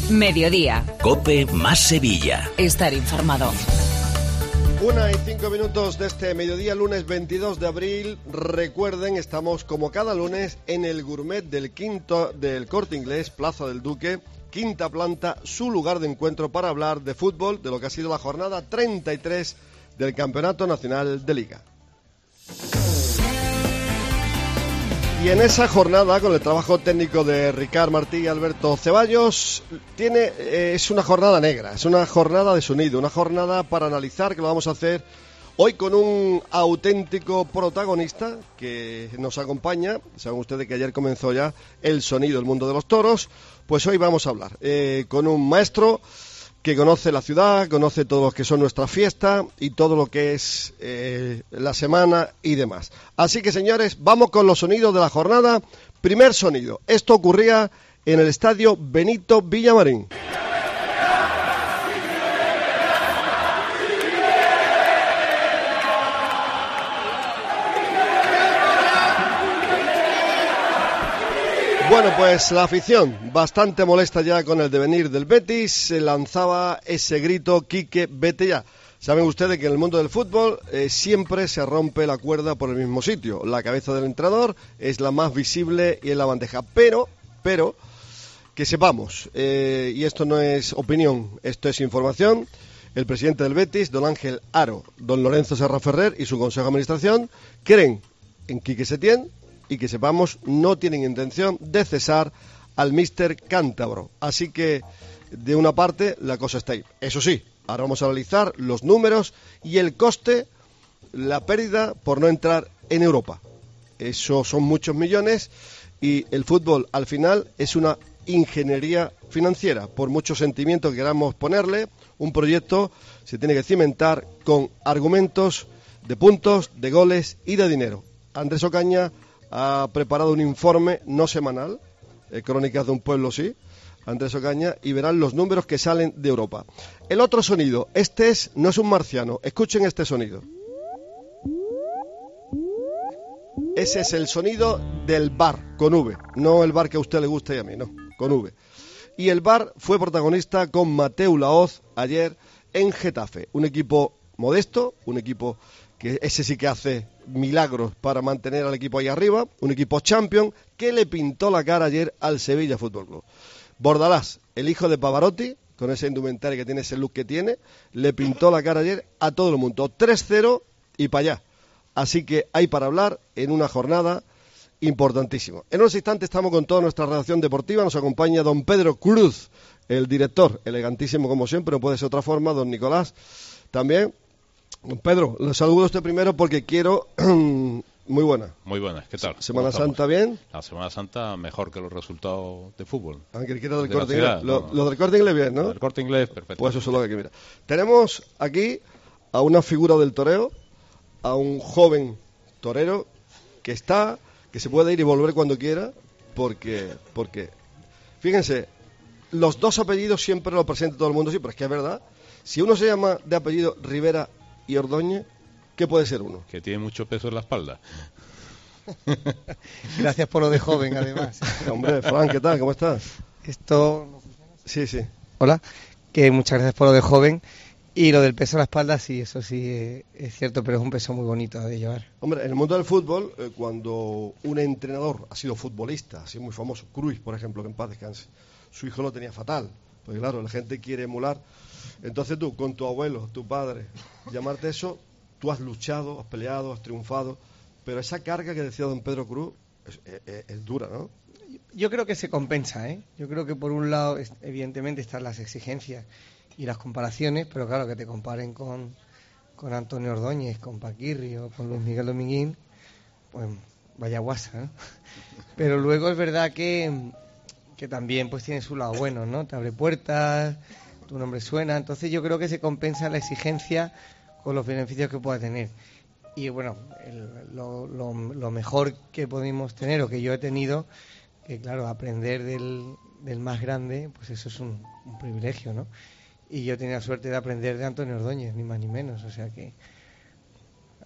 Mediodía. COPE más Sevilla. Estar informado. 1:05 de este mediodía, lunes 22 de abril. Recuerden, estamos como cada lunes en el Gourmet del Corte Inglés, Plaza del Duque, quinta planta, su lugar de encuentro para hablar de fútbol, de lo que ha sido la jornada 33 del Campeonato Nacional de Liga. Y en esa jornada, con el trabajo técnico de Ricard Martí y Alberto Ceballos, es una jornada negra, es una jornada de sonido, una jornada para analizar, que lo vamos a hacer hoy con un auténtico protagonista que nos acompaña. Saben ustedes que ayer comenzó ya el sonido, el mundo de los toros, pues hoy vamos a hablar con un maestro que conoce la ciudad, conoce todo lo que son nuestras fiestas y todo lo que es la semana y demás. Así que, señores, vamos con los sonidos de la jornada. Primer sonido. Esto ocurría en el estadio Benito Villamarín. Bueno, pues la afición, bastante molesta ya con el devenir del Betis, se lanzaba ese grito: Quique, vete ya. Saben ustedes que en el mundo del fútbol siempre se rompe la cuerda por el mismo sitio. La cabeza del entrenador es la más visible y en la bandeja. Pero, que sepamos, y esto no es opinión, esto es información, el presidente del Betis, don Ángel Aro, don Lorenzo Serra Ferrer y su consejo de administración creen en Quique Setién, y que sepamos, no tienen intención de cesar al míster cántabro. Así que, de una parte, la cosa está ahí. Eso sí, ahora vamos a analizar los números y el coste, la pérdida por no entrar en Europa. Eso son muchos millones y el fútbol, al final, es una ingeniería financiera. Por mucho sentimiento que queramos ponerle, un proyecto se tiene que cimentar con argumentos de puntos, de goles y de dinero. Andrés Ocaña ha preparado un informe no semanal, Crónicas de un pueblo, sí, Andrés Ocaña, y verán los números que salen de Europa. El otro sonido, no es un marciano, escuchen este sonido. Ese es el sonido del VAR, con V, no el VAR que a usted le gusta y a mí, no, con V. Y el VAR fue protagonista con Mateu Laoz ayer en Getafe, un equipo modesto, un equipo que ese sí que hace milagros para mantener al equipo ahí arriba, un equipo champion que le pintó la cara ayer al Sevilla Fútbol Club. Bordalás, el hijo de Pavarotti, con ese indumentario que tiene, ese look que tiene, le pintó la cara ayer a todo el mundo. 3-0 y para allá. Así que hay para hablar en una jornada importantísima. En unos instantes estamos con toda nuestra redacción deportiva, nos acompaña don Pedro Cruz, el director, elegantísimo como siempre, no puede ser otra forma, don Nicolás también. Pedro, le saludo a usted primero porque quiero... Muy buena. Muy buena, ¿qué tal? ¿Semana Santa bien? La Semana Santa mejor que los resultados de fútbol. Aunque quiera del Corte Inglés. Lo del Corte Inglés bien, ¿no? Lo del Corte Inglés, perfecto. Pues eso es lo que hay que mirar. Tenemos aquí a una figura del toreo, a un joven torero que se puede ir y volver cuando quiera, porque fíjense, los dos apellidos siempre lo presenta todo el mundo, sí, pero es que es verdad. Si uno se llama de apellido Rivera y Ordóñez, ¿qué puede ser uno? Que tiene mucho peso en la espalda. Gracias por lo de joven, además. Hombre, Fran, ¿qué tal? ¿Cómo estás? Esto... Sí. Hola, que muchas gracias por lo de joven. Y lo del peso en la espalda, sí, eso sí es cierto, pero es un peso muy bonito de llevar. Hombre, en el mundo del fútbol, cuando un entrenador ha sido futbolista, así muy famoso, Cruyff, por ejemplo, que en paz descanse, su hijo lo tenía fatal, porque claro, la gente quiere emular. Entonces tú, con tu abuelo, tu padre, llamarte eso, tú has luchado, has peleado, has triunfado, pero esa carga que decía don Pedro Cruz es dura, ¿no? Yo creo que se compensa, ¿eh? Yo creo que por un lado, evidentemente, están las exigencias y las comparaciones, pero claro, que te comparen con Antonio Ordóñez, con Paquirri o con Luis Miguel Dominguín, pues vaya guasa, ¿no? Pero luego es verdad que también pues tiene su lado bueno, ¿no? Te abre puertas, tu nombre suena, entonces yo creo que se compensa la exigencia con los beneficios que pueda tener. Y bueno, lo mejor que pudimos tener o que yo he tenido, que claro, aprender del más grande, pues eso es un privilegio, ¿no? Y yo tenía la suerte de aprender de Antonio Ordóñez, ni más ni menos, o sea que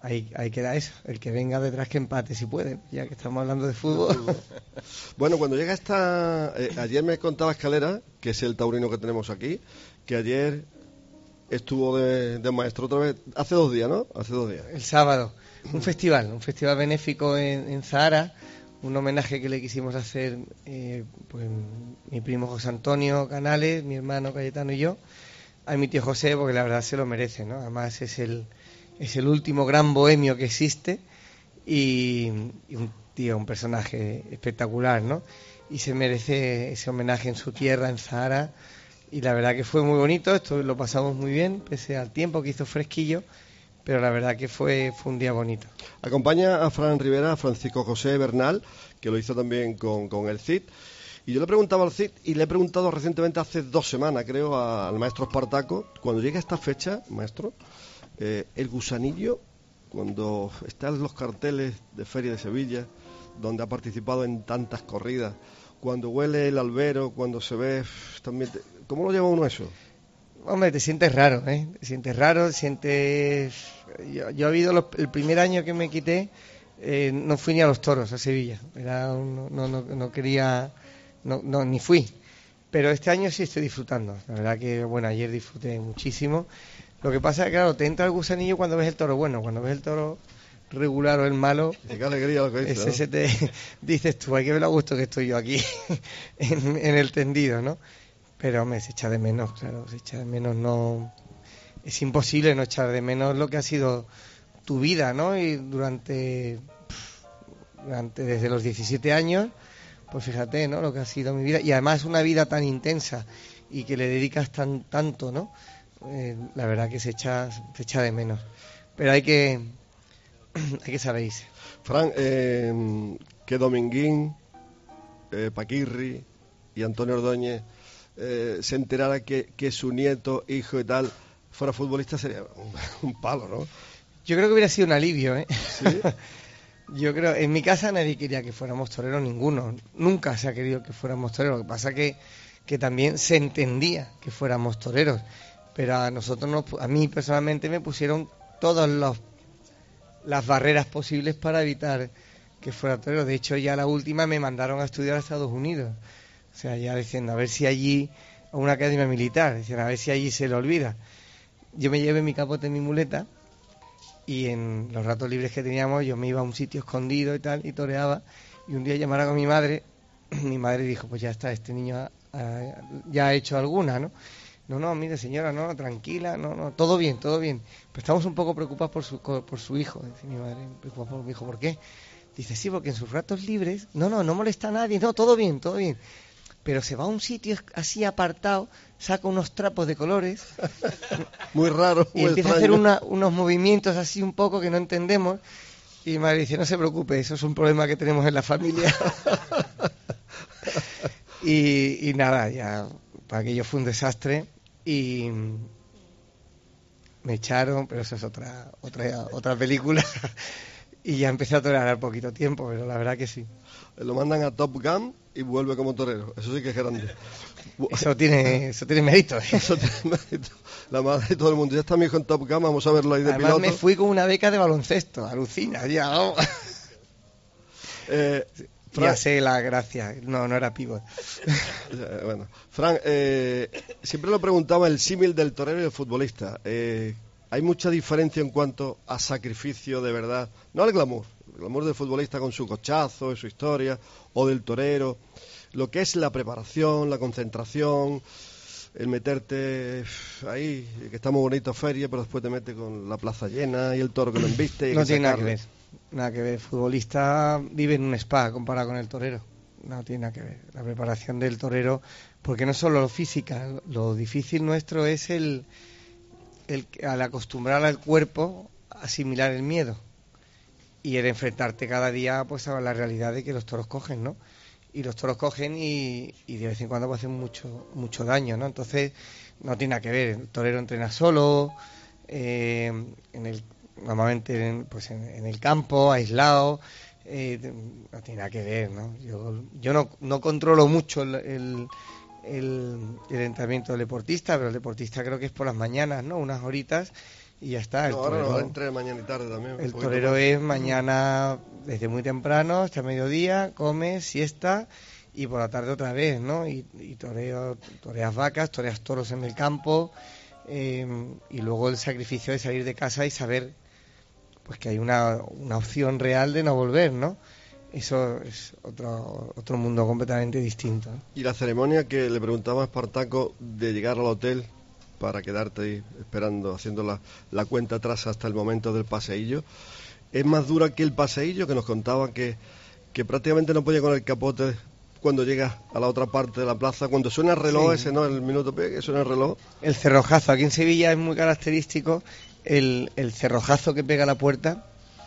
ahí queda eso. El que venga detrás que empate si puede, ya que estamos hablando de fútbol. Bueno, cuando llega ayer me contaba Escalera, que es el taurino que tenemos aquí, que ayer estuvo de maestro otra vez, hace 2 días, ¿no? Hace 2 días. El sábado, un festival benéfico en Zahara, un homenaje que le quisimos hacer pues mi primo José Antonio Canales, mi hermano Cayetano y yo, a mi tío José, porque la verdad se lo merece, ¿no? Además es el último gran bohemio que existe y un personaje espectacular, ¿no? Y se merece ese homenaje en su tierra, en Zahara, y la verdad que fue muy bonito, esto lo pasamos muy bien, pese al tiempo que hizo fresquillo, pero la verdad que fue un día bonito. Acompaña a Fran Rivera, a Francisco José Bernal, que lo hizo también con el CID. Y yo le preguntaba al CID, y le he preguntado recientemente, hace 2 semanas, creo, al maestro Espartaco, cuando llega esta fecha, maestro, el gusanillo, cuando están los carteles de Feria de Sevilla, donde ha participado en tantas corridas, cuando huele el albero, cuando se ve también... ¿Cómo lo lleva uno eso? Hombre, te sientes raro, ¿eh? Te sientes raro, sientes... Yo he habido el primer año que me quité, no fui ni a los toros, a Sevilla. No quería... No, ni fui. Pero este año sí estoy disfrutando. La verdad que, bueno, ayer disfruté muchísimo. Lo que pasa es que, claro, te entra el gusanillo cuando ves el toro bueno. Cuando ves el toro regular o el malo... Qué alegría lo que dice, ¿no? Se te dices tú, hay que ver a gusto que estoy yo aquí en el tendido, ¿no? Pero me se echa de menos, claro, se echa de menos, no... Es imposible no echar de menos lo que ha sido tu vida, ¿no? Y durante desde los 17 años, pues fíjate, ¿no? Lo que ha sido mi vida. Y además una vida tan intensa y que le dedicas tanto, ¿no? La verdad que se echa de menos. Pero hay que saber irse. Fran, que Dominguín, Paquirri y Antonio Ordóñez se enterara que su nieto, hijo y tal fuera futbolista, sería un palo, ¿no? Yo creo que hubiera sido un alivio, ¿eh? ¿Sí? Yo creo, en mi casa nadie quería que fuéramos toreros, ninguno. Nunca se ha querido que fuéramos toreros. Lo que pasa que también se entendía que fuéramos toreros. Pero a mí personalmente me pusieron todas las barreras posibles para evitar que fuera torero. De hecho, ya la última me mandaron a estudiar a Estados Unidos. O sea, ya diciendo, a ver si allí, a una academia militar, diciendo, a ver si allí se le olvida. Yo me llevé mi capote y mi muleta, y en los ratos libres que teníamos yo me iba a un sitio escondido y tal, y toreaba, y un día llamaron a mi madre dijo, pues ya está, este niño ya ha hecho alguna, ¿no? No, mire señora, no, tranquila, no, todo bien, pero estamos un poco preocupados por su hijo. Dice mi madre, preocupada por mi hijo, ¿por qué? Dice, sí, porque en sus ratos libres, no molesta a nadie, no, todo bien, pero se va a un sitio así apartado, saca unos trapos de colores muy raro, y empieza a hacer unos movimientos así un poco que no entendemos, y mi madre dice, no se preocupe, eso es un problema que tenemos en la familia. y nada, ya aquello fue un desastre y me echaron, pero eso es otra película. Y ya empecé a torear al poquito tiempo, pero la verdad que sí. Lo mandan a Top Gun y vuelve como torero. Eso sí que es grande. Eso tiene mérito. Eso tiene mérito. La madre de todo el mundo. Ya está mi hijo en Top Gun, vamos a verlo ahí de Además, piloto. me fui con una beca de baloncesto, alucina, ya. Vamos. Ya sé la gracia, no era pívot. Bueno, Fran, siempre lo preguntaba el símil del torero y el futbolista. Hay mucha diferencia en cuanto a sacrificio de verdad, no al glamour, el glamour del futbolista con su cochazo, su historia, o del torero, lo que es la preparación, la concentración, el meterte ahí, que está muy bonito feria, pero después te mete con la plaza llena y el toro que lo embiste. Y no tiene nada que ver. El futbolista vive en un spa comparado con el torero. No tiene nada que ver. La preparación del torero, porque no solo lo física, lo difícil nuestro es el al acostumbrar al cuerpo a asimilar el miedo y el enfrentarte cada día pues a la realidad de que los toros cogen, ¿no? Y los toros cogen y de vez en cuando pues hacen mucho daño, ¿no? Entonces no tiene nada que ver. El torero entrena solo, normalmente en el campo, aislado, no tiene nada que ver, ¿no? Yo no controlo mucho el entrenamiento del deportista, pero el deportista creo que es por las mañanas, ¿no? Unas horitas, y ya está. El ahora torero, no, entre mañana y tarde también. el torero es mañana desde muy temprano hasta mediodía, come, siesta y por la tarde otra vez, ¿no? Y toreas vacas, toreas toros en el campo, y luego el sacrificio de salir de casa y saber pues que hay una opción real de no volver, ¿no? Eso es otro mundo completamente distinto, ¿no? Y la ceremonia que le preguntaba a Espartaco de llegar al hotel para quedarte ahí esperando, haciendo la cuenta atrás hasta el momento del paseillo, es más dura que el paseillo, que nos contaba que prácticamente no podía con el capote cuando llegas a la otra parte de la plaza, cuando suena el reloj, sí. Ese, ¿no? El minuto que suena el reloj. El cerrojazo, aquí en Sevilla es muy característico el cerrojazo que pega a la puerta.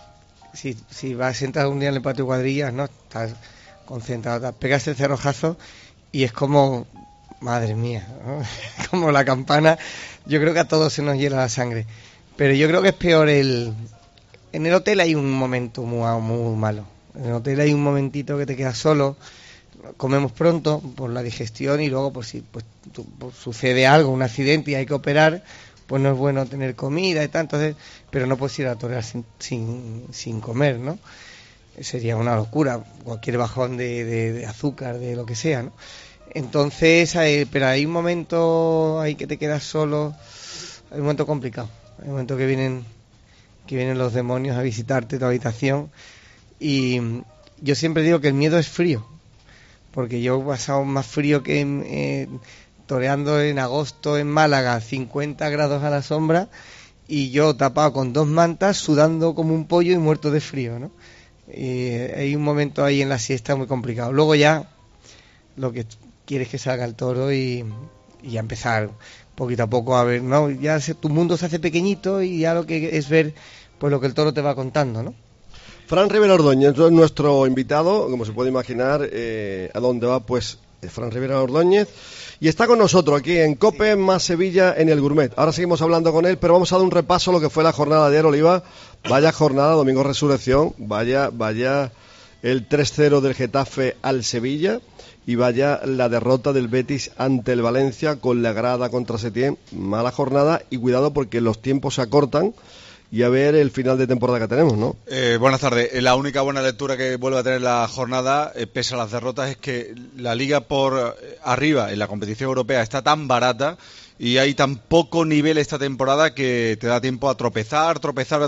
Si vas sentado un día en el patio cuadrillas, ¿no? Estás concentrado, pegas el cerrojazo y es como, madre mía, ¿no? Como la campana. Yo creo que a todos se nos hiela la sangre, pero yo creo que es peor en el hotel hay un momento muy malo. En el hotel hay un momentito que te quedas solo, comemos pronto por la digestión y luego por si sucede algo, un accidente y hay que operar, pues no es bueno tener comida y tal, entonces, pero no puedes ir a torear sin comer, ¿no? Sería una locura, cualquier bajón de azúcar, de lo que sea, ¿no? Entonces, pero hay un momento ahí que te quedas solo, hay un momento complicado, hay un momento que vienen los demonios a visitarte tu habitación y yo siempre digo que el miedo es frío, porque yo he pasado más frío que toreando en agosto en Málaga, 50 grados a la sombra, y yo tapado con 2 mantas, sudando como un pollo y muerto de frío, ¿no? Hay un momento ahí en la siesta muy complicado. Luego ya lo que quieres que salga el toro y ya empezar poquito a poco a ver, ¿no? Ya tu mundo se hace pequeñito y ya lo que es ver pues lo que el toro te va contando, ¿no? Fran Rivera Ordóñez es nuestro invitado, como se puede imaginar, ¿a dónde va? Pues Fran Rivera Ordóñez, y está con nosotros aquí en COPE más Sevilla en el Gourmet. Ahora seguimos hablando con él, pero vamos a dar un repaso a lo que fue la jornada de ayer, Oliva. Vaya jornada, domingo Resurrección, vaya el 3-0 del Getafe al Sevilla, y vaya la derrota del Betis ante el Valencia con la grada contra Setién. Mala jornada, y cuidado porque los tiempos se acortan y a ver el final de temporada que tenemos, ¿no? Buenas tardes. La única buena lectura que vuelve a tener la jornada, pese a las derrotas, es que la liga por arriba en la competición europea está tan barata y hay tan poco nivel esta temporada que te da tiempo a tropezar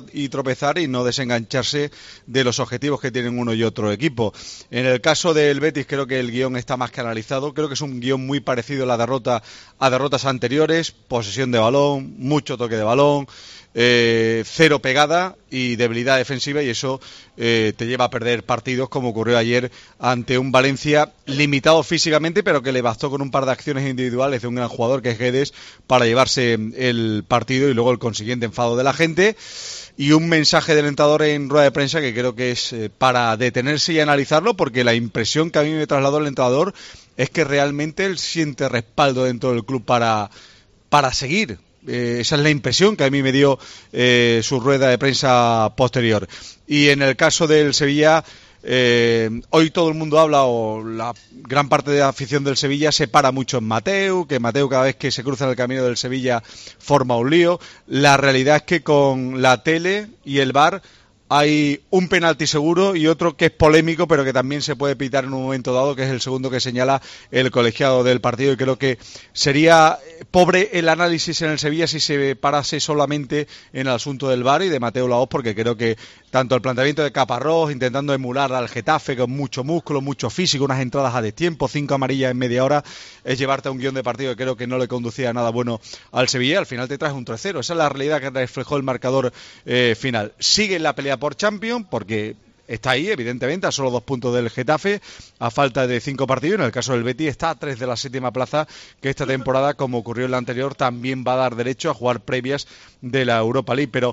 y no desengancharse de los objetivos que tienen uno y otro equipo. En el caso del Betis creo que el guión está más que analizado, creo que es un guión muy parecido a derrotas anteriores, posesión de balón, mucho toque de balón, cero pegada y debilidad defensiva, y eso te lleva a perder partidos como ocurrió ayer ante un Valencia limitado físicamente, pero que le bastó con un par de acciones individuales de un gran jugador que es Guedes para llevarse el partido, y luego el consiguiente enfado de la gente y un mensaje del entrenador en rueda de prensa que creo que es para detenerse y analizarlo, porque la impresión que a mí me trasladó el entrenador es que realmente él siente respaldo dentro del club para seguir. Esa es la impresión que a mí me dio su rueda de prensa posterior. Y en el caso del Sevilla, hoy todo el mundo habla, o la gran parte de la afición del Sevilla se para mucho en Mateu, que Mateu cada vez que se cruza en el camino del Sevilla forma un lío. La realidad es que con la tele y el VAR hay un penalti seguro y otro que es polémico, pero que también se puede pitar en un momento dado, que es el segundo que señala el colegiado del partido, y creo que sería pobre el análisis en el Sevilla si se parase solamente en el asunto del VAR y de Mateu Laoz, porque creo que tanto el planteamiento de Caparrós intentando emular al Getafe con mucho músculo, mucho físico, unas entradas a destiempo, 5 amarillas en media hora, es llevarte a un guión de partido que creo que no le conducía a nada bueno al Sevilla. Al final te traes un 3-0, esa es la realidad que reflejó el marcador final. Sigue en la pelea por Champions, porque está ahí, evidentemente, a solo 2 puntos del Getafe, a falta de 5 partidos. En el caso del Betis está a 3 de la 7ª plaza, que esta temporada, como ocurrió en la anterior, también va a dar derecho a jugar previas de la Europa League. Pero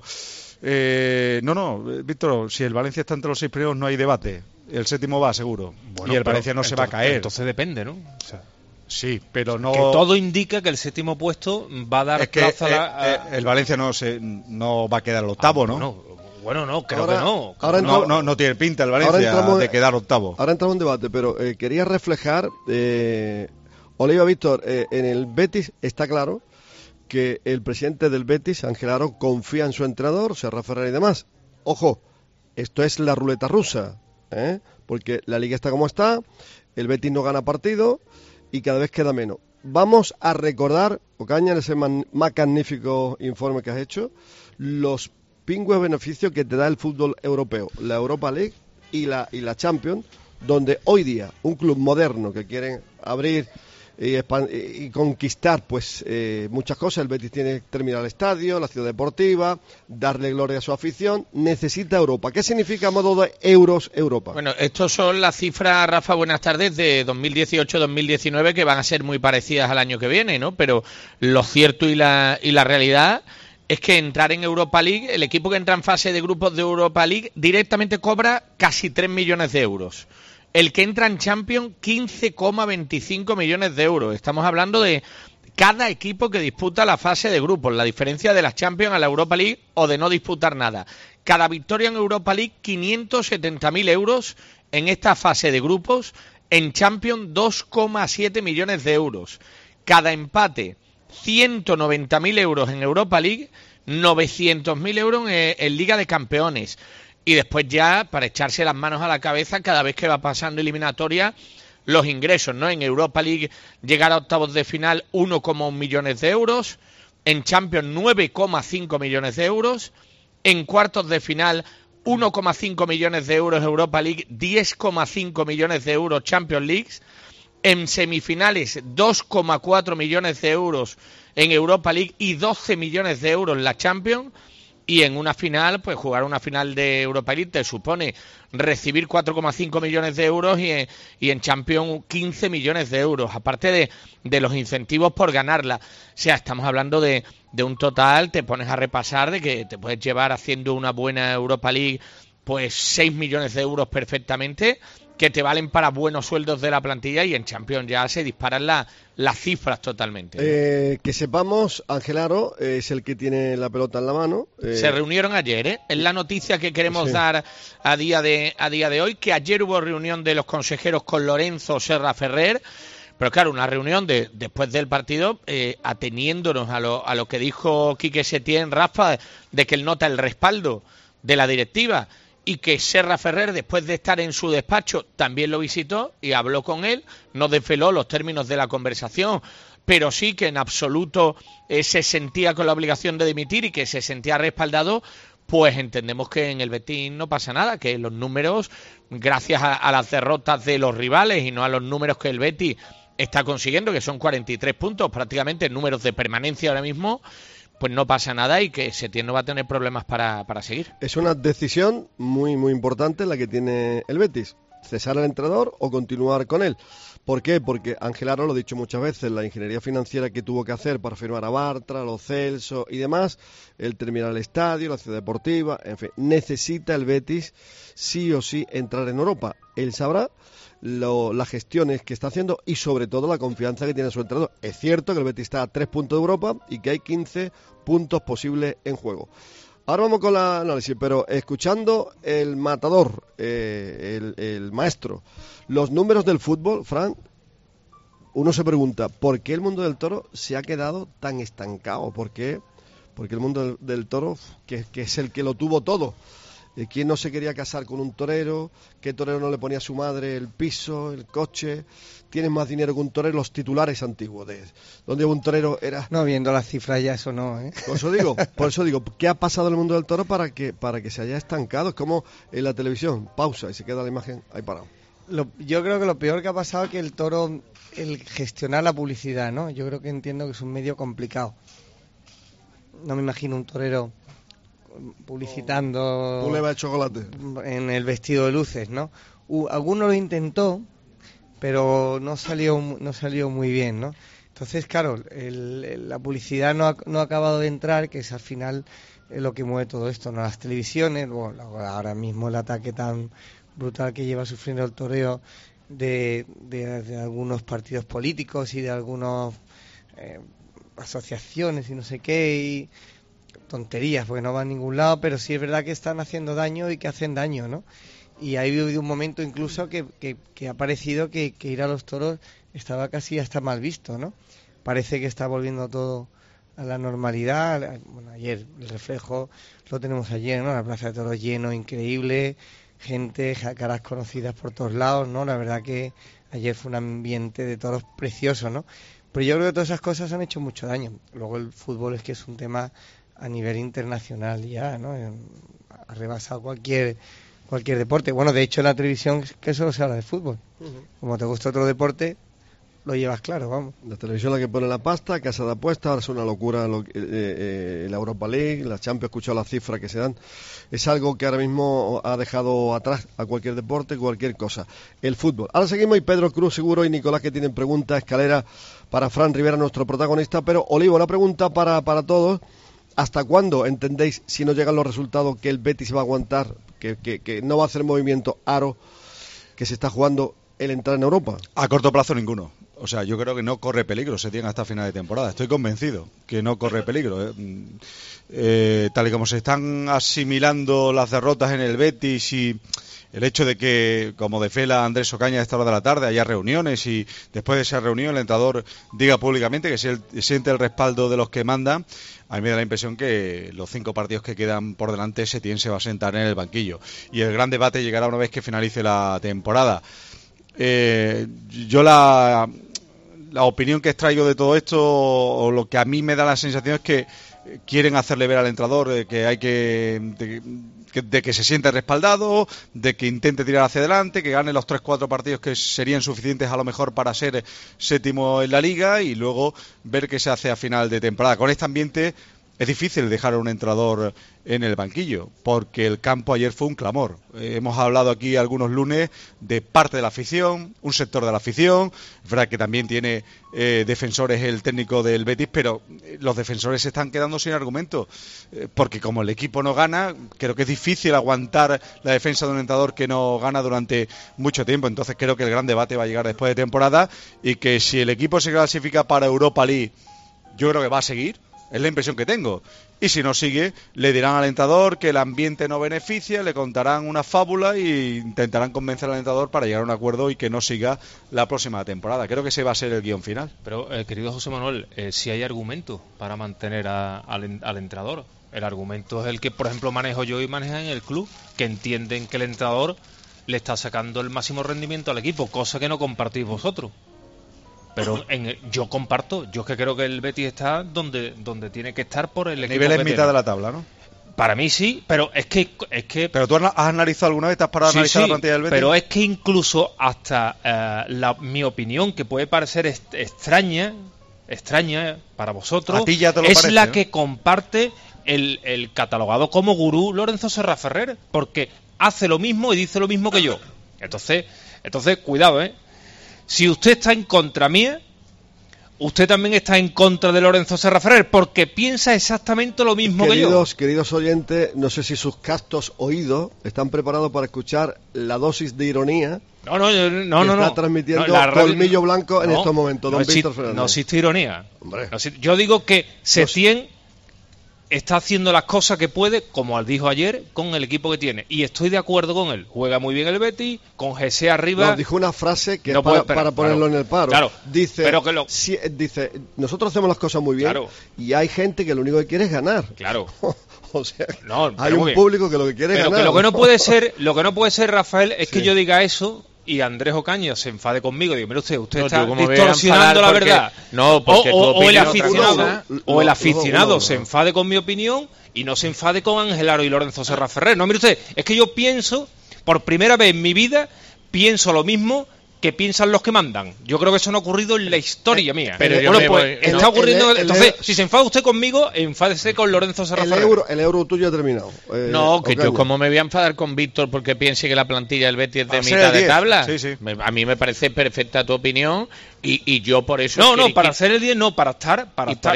Víctor, si el Valencia está entre los 6 primeros no hay debate, el 7º va seguro, y el Valencia no se va a caer. Entonces depende, ¿no? O sea, sí, pero no. Que todo indica que el 7º puesto va a dar plaza el Valencia no va a quedar el octavo, ¿no? Bueno, no, creo que no. Ahora no tiene pinta el Valencia de quedar octavo. Ahora entramos en debate, pero quería reflejar, Oliva, Víctor, en el Betis está claro porque el presidente del Betis, Ángel Aro, confía en su entrenador, Serra Ferrer y demás. Ojo, esto es la ruleta rusa, porque la liga está como está, el Betis no gana partido y cada vez queda menos. Vamos a recordar, Ocaña, en ese magnífico informe que has hecho, los pingües beneficios que te da el fútbol europeo, la Europa League y la Champions, donde hoy día un club moderno que quiere abrir y conquistar pues muchas cosas, el Betis tiene que terminar el estadio, la ciudad deportiva, darle gloria a su afición, necesita Europa. ¿Qué significa a modo de euros Europa? Bueno, estos son las cifras, Rafa, buenas tardes, de 2018-2019 que van a ser muy parecidas al año que viene, ¿no? Pero lo cierto y la realidad es que entrar en Europa League, el equipo que entra en fase de grupos de Europa League directamente cobra casi 3 millones de euros. El que entra en Champions, 15,25 millones de euros. Estamos hablando de cada equipo que disputa la fase de grupos, la diferencia de las Champions a la Europa League o de no disputar nada. Cada victoria en Europa League, 570.000 euros en esta fase de grupos. En Champions, 2,7 millones de euros. Cada empate, 190.000 euros en Europa League, 900.000 euros en Liga de Campeones. Y después ya, para echarse las manos a la cabeza, cada vez que va pasando eliminatoria, los ingresos, ¿no? En Europa League, llegar a octavos de final, 1,1 millones de euros. En Champions, 9,5 millones de euros. En cuartos de final, 1,5 millones de euros Europa League, 10,5 millones de euros Champions League. En semifinales, 2,4 millones de euros en Europa League y 12 millones de euros en la Champions. Y en una final, pues jugar una final de Europa League te supone recibir 4,5 millones de euros y en Champions 15 millones de euros, aparte de los incentivos por ganarla. O sea, estamos hablando de un total, te pones a repasar, de que te puedes llevar haciendo una buena Europa League pues 6 millones de euros perfectamente, que te valen para buenos sueldos de la plantilla, y en Champions ya se disparan las cifras totalmente. Que sepamos, Ángel Aro es el que tiene la pelota en la mano. Se reunieron ayer, es la noticia que queremos dar a día de hoy, que ayer hubo reunión de los consejeros con Lorenzo Serra Ferrer, pero claro, una reunión después del partido, ateniéndonos a lo que dijo Quique Setién, Rafa, de que él nota el respaldo de la directiva, y que Serra Ferrer, después de estar en su despacho, también lo visitó y habló con él. No desveló los términos de la conversación, pero sí que en absoluto se sentía con la obligación de dimitir y que se sentía respaldado. Pues entendemos que en el Betis no pasa nada, que los números, gracias a las derrotas de los rivales y no a los números que el Betis está consiguiendo, que son 43 puntos, prácticamente números de permanencia ahora mismo, pues no pasa nada y que Setién no va a tener problemas para seguir. Es una decisión muy muy importante la que tiene el Betis, cesar al entrenador o continuar con él. ¿Por qué? Porque Ángel Aro, lo he dicho muchas veces, la ingeniería financiera que tuvo que hacer para firmar a Bartra, Lo Celso y demás, el terminar el estadio, la ciudad deportiva, en fin, necesita el Betis sí o sí entrar en Europa. Él sabrá las gestiones que está haciendo y sobre todo la confianza que tiene su entrenador. Es cierto que el Betis está a 3 puntos de Europa y que hay 15 puntos posibles en juego. Ahora vamos con la análisis, pero escuchando el matador, el maestro, los números del fútbol, Fran, uno se pregunta, ¿por qué el mundo del toro se ha quedado tan estancado? ¿Por qué? Porque el mundo del toro, que es el que lo tuvo todo. ¿Quién no se quería casar con un torero? ¿Qué torero no le ponía a su madre el piso, el coche? Tienen más dinero que un torero, los titulares antiguos. Donde un torero era... No, viendo las cifras ya eso no, ¿eh? Por eso digo, ¿qué ha pasado en el mundo del toro para que se haya estancado? Es como en la televisión, pausa y se queda la imagen ahí parado. Yo creo que lo peor que ha pasado es que el toro, el gestionar la publicidad, ¿no? Yo creo que entiendo que es un medio complicado. No me imagino un torero publicitando leva de chocolate en el vestido de luces, ¿no? Alguno lo intentó, pero no salió muy bien, ¿no? Entonces, claro, la publicidad no ha acabado de entrar, que es al final lo que mueve todo esto, ¿no? Las televisiones, bueno, ahora mismo el ataque tan brutal que lleva sufriendo el toreo de algunos partidos políticos y de algunas asociaciones y no sé qué, y tonterías, porque no va a ningún lado, pero sí es verdad que están haciendo daño y que hacen daño, ¿no? Y ha habido un momento incluso que ha parecido que ir a los toros estaba casi hasta mal visto, ¿no? Parece que está volviendo todo la normalidad. Bueno, ayer el reflejo lo tenemos ayer, ¿no? La Plaza de Toros lleno, increíble, gente, caras conocidas por todos lados, ¿no? La verdad que ayer fue un ambiente de toros precioso, ¿no? Pero yo creo que todas esas cosas han hecho mucho daño. Luego el fútbol es que es un tema a nivel internacional ya, ¿no? Ha rebasado cualquier deporte. Bueno, de hecho en la televisión que solo se habla de fútbol. Como te gusta otro deporte, lo llevas claro, vamos. La televisión la que pone la pasta, casa de apuestas, ahora es una locura la Europa League, la Champions, he escuchado las cifras que se dan. Es algo que ahora mismo ha dejado atrás a cualquier deporte, cualquier cosa. El fútbol. Ahora seguimos y Pedro Cruz seguro y Nicolás que tienen preguntas, escalera para Fran Rivera, nuestro protagonista, pero Olivo, una pregunta para todos. ¿Hasta cuándo entendéis, si no llegan los resultados, que el Betis va a aguantar, que no va a hacer movimiento aro, que se está jugando el entrar en Europa? A corto plazo ninguno. O sea, yo creo que no corre peligro, se tiene hasta final de temporada. Estoy convencido que no corre peligro. Tal y como se están asimilando las derrotas en el Betis y el hecho de que, como desvela Andrés Ocaña a esta hora de la tarde, haya reuniones y después de esa reunión el entrenador diga públicamente que siente el respaldo de los que mandan, a mí me da la impresión que los 5 partidos que quedan por delante Setién se va a sentar en el banquillo. Y el gran debate llegará una vez que finalice la temporada. Yo la opinión que extraigo de todo esto, o lo que a mí me da la sensación es que quieren hacerle ver al entrenador que hay de que se siente respaldado, de que intente tirar hacia adelante, que gane los 3-4 partidos que serían suficientes a lo mejor para ser séptimo en la Liga y luego ver qué se hace a final de temporada. Con este ambiente es difícil dejar a un entrenador en el banquillo, porque el campo ayer fue un clamor. Hemos hablado aquí algunos lunes de parte de la afición, un sector de la afición. Es verdad que también tiene defensores el técnico del Betis, pero los defensores se están quedando sin argumentos, porque como el equipo no gana, creo que es difícil aguantar la defensa de un entrenador que no gana durante mucho tiempo. Entonces creo que el gran debate va a llegar después de temporada y que si el equipo se clasifica para Europa League, yo creo que va a seguir. Es la impresión que tengo. Y si no sigue, le dirán al entrenador que el ambiente no beneficia, le contarán una fábula e intentarán convencer al entrenador para llegar a un acuerdo y que no siga la próxima temporada. Creo que ese va a ser el guión final. Pero, querido José Manuel, si hay argumentos para mantener al entrenador. El argumento es el que, por ejemplo, manejo yo y manejan en el club, que entienden que el entrenador le está sacando el máximo rendimiento al equipo, cosa que no compartís vosotros. Pero yo comparto, yo es que creo que el Betis está donde tiene que estar por el equipo. El nivel es mitad de la tabla, ¿no? Para mí sí, pero es que... ¿Pero tú has analizado alguna vez, te has parado a analizar la plantilla del Betis? Pero es que incluso hasta mi opinión, que puede parecer extraña para vosotros, a ti ya te lo es parece, la ¿no? que comparte el catalogado como gurú Lorenzo Serra Ferrer, porque hace lo mismo y dice lo mismo que yo. Entonces cuidado, Si usted está en contra mía, usted también está en contra de Lorenzo Serra Ferrer, porque piensa exactamente lo mismo que yo. Queridos oyentes, no sé si sus castos oídos están preparados para escuchar la dosis de ironía No. Está transmitiendo Colmillo Blanco en estos momentos, don Víctor Fernández. No existe ironía. Yo digo que Setién está haciendo las cosas que puede, como dijo ayer, con el equipo que tiene. Y estoy de acuerdo con él. Juega muy bien el Betis, con Jesse arriba. No, dijo una frase que no es para ponerlo en el paro. Claro, dice, dice, nosotros hacemos las cosas muy bien, claro, y hay gente que lo único que quiere es ganar. Claro. O sea, hay un público que lo que quiere es ganar. Que lo que no puede ser, Rafael, es que yo diga eso y Andrés Ocaña se enfade conmigo y digo, mire usted está distorsionando la verdad. O el aficionado se enfade con mi opinión y no se enfade con Ángel Aro y Lorenzo Serra Ferrer. No, mire usted, es que yo pienso, por primera vez en mi vida, pienso lo mismo que piensan los que mandan. Yo creo que eso no ha ocurrido en la historia mía. Pero está ocurriendo. Entonces, si se enfada usted conmigo, enfádese con Lorenzo Serra Ferrer. El euro tuyo ha terminado. Yo como me voy a enfadar con Víctor porque piense que la plantilla del Betis es de mitad de tabla. Sí. A mí me parece perfecta tu opinión y yo por eso... para hacer el 10 no, para estar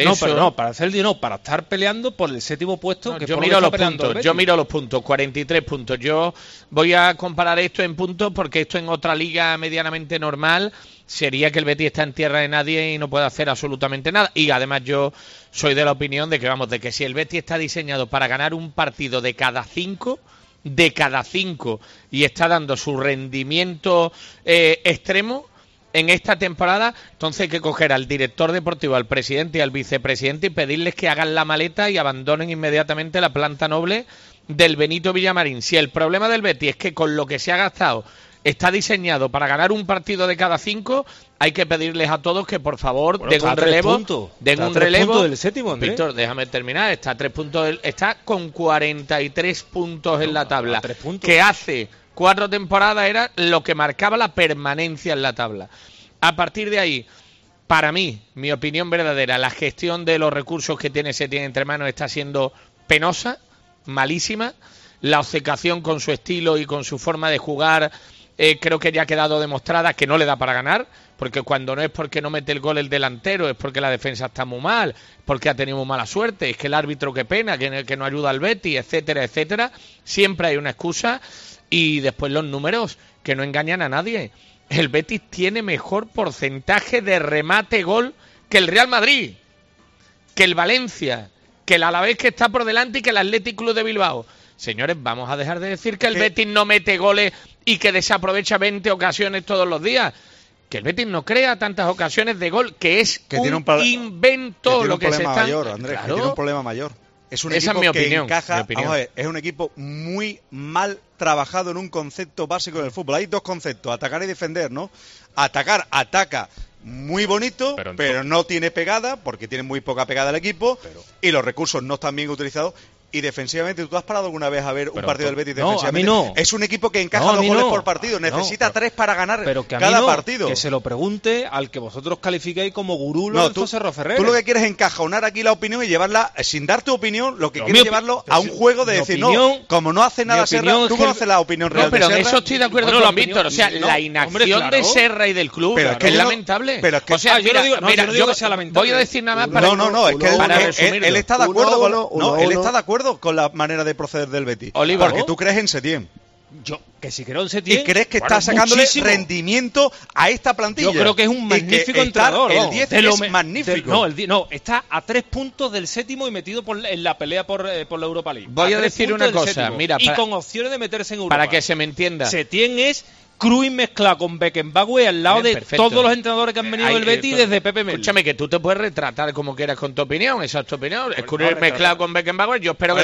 peleando por el séptimo puesto. Yo miro los puntos, 43 puntos. Yo voy a comparar esto en puntos porque esto en otra liga medianamente normal sería que el Betis está en tierra de nadie y no puede hacer absolutamente nada. Y además yo soy de la opinión de que si el Betis está diseñado para ganar un partido de cada 5 y está dando su rendimiento extremo, en esta temporada, entonces hay que coger al director deportivo, al presidente y al vicepresidente y pedirles que hagan la maleta y abandonen inmediatamente la planta noble del Benito Villamarín. Si el problema del Betis es que con lo que se ha gastado está diseñado para ganar un partido de cada 5, hay que pedirles a todos que por favor den un relevo. Den un relevo del séptimo, Andrés. Víctor, déjame terminar. Está a 3 puntos, está con 43 puntos en la tabla. 3 puntos. Que hace 4 temporadas era lo que marcaba la permanencia en la tabla. A partir de ahí, para mí, mi opinión verdadera, la gestión de los recursos que tiene Setién entre manos está siendo penosa, malísima. La obcecación con su estilo y con su forma de jugar creo que ya ha quedado demostrada que no le da para ganar, porque cuando no es porque no mete el gol el delantero, es porque la defensa está muy mal, porque ha tenido muy mala suerte, es que el árbitro qué pena, que no ayuda al Betis, etcétera, etcétera. Siempre hay una excusa y después los números que no engañan a nadie. El Betis tiene mejor porcentaje de remate gol que el Real Madrid, que el Valencia, que el Alavés que está por delante y que el Athletic Club de Bilbao. Señores, vamos a dejar de decir que el Betis no mete goles y que desaprovecha 20 ocasiones todos los días. Que el Betis no crea tantas ocasiones de gol, que es que un invento lo que se está... mayor, Andrés, claro. que tiene un problema mayor. Es un Esa equipo es mi opinión, que encaja, mi opinión. vamos a ver, es un equipo muy mal trabajado en un concepto básico del fútbol. Hay dos conceptos, atacar y defender, ¿no? Atacar, ataca muy bonito, pero no tiene pegada, porque tiene muy poca pegada el equipo, y los recursos no están bien utilizados. Y defensivamente, ¿tú has parado alguna vez a ver un partido del Betis defensivamente? No, a mí no. Es un equipo que encaja los goles por partido, necesita 3 para ganar cada partido. Que se lo pregunte al que vosotros calificáis como gurú Lorenzo Cerro Ferrer. Tú lo que quieres es encajonar aquí la opinión y llevarla, sin dar tu opinión, lo que quieres llevarlo a un juego de decir, no, como no hace nada Serra, tú conoces la opinión real de Serra. No, pero en eso estoy de acuerdo con Víctor, o sea, la inacción de Serra y del club es lamentable. Pero es que, o sea, yo no digo que sea lamentable. Voy a decir nada más para es que él está de acuerdo él está de acuerdo con la manera de proceder del Betis. Oliva, porque tú crees en Setién. Yo, que si creo en Setién. Y crees que está sacándole rendimiento a esta plantilla. Yo creo que es un magnífico entrenador. El 10 es magnífico. No, está a 3 puntos del séptimo y metido en la pelea por la Europa League. Voy a decir una cosa, mira, y con opciones de meterse en Europa. Para que se me entienda. Setién es Cruyff mezclado con Beckenbauer al lado de todos los entrenadores que han venido del Betis desde Pepe Mel. Escúchame, que tú te puedes retratar como quieras con tu opinión, esa es tu opinión. Es Cruyff mezclado con Beckenbauer. Yo espero que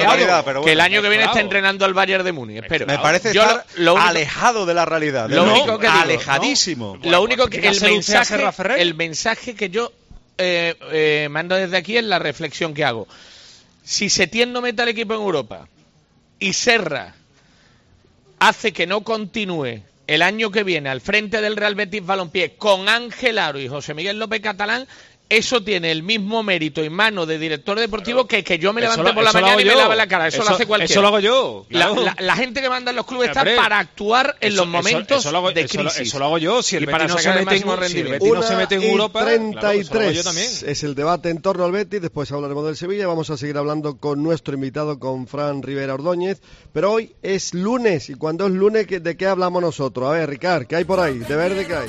el año que viene esté entrenando al Bayern de Múnich. Espero. Me parece estar alejado de la realidad. Alejadísimo. Lo único que el mensaje que yo mando desde aquí es la reflexión que hago. Si Setién no mete al equipo en Europa y Serra hace que no continúe el año que viene al frente del Real Betis Balompié con Ángel Aro y José Miguel López Catalán, eso tiene el mismo mérito y mano de director deportivo que yo me levante por la mañana y me lave la cara. Eso lo hace cualquiera. Eso lo hago yo. Claro. La gente que manda en los clubes está para actuar en los momentos de crisis. Eso lo hago yo. Si el Betis no se mete en Europa, 33 es el debate en torno al Betis. Después hablaremos del Sevilla. Vamos a seguir hablando con nuestro invitado, con Fran Rivera Ordóñez. Pero hoy es lunes. Y cuando es lunes, ¿de qué hablamos nosotros? A ver, Ricard, ¿qué hay por ahí? ¿De verde qué hay?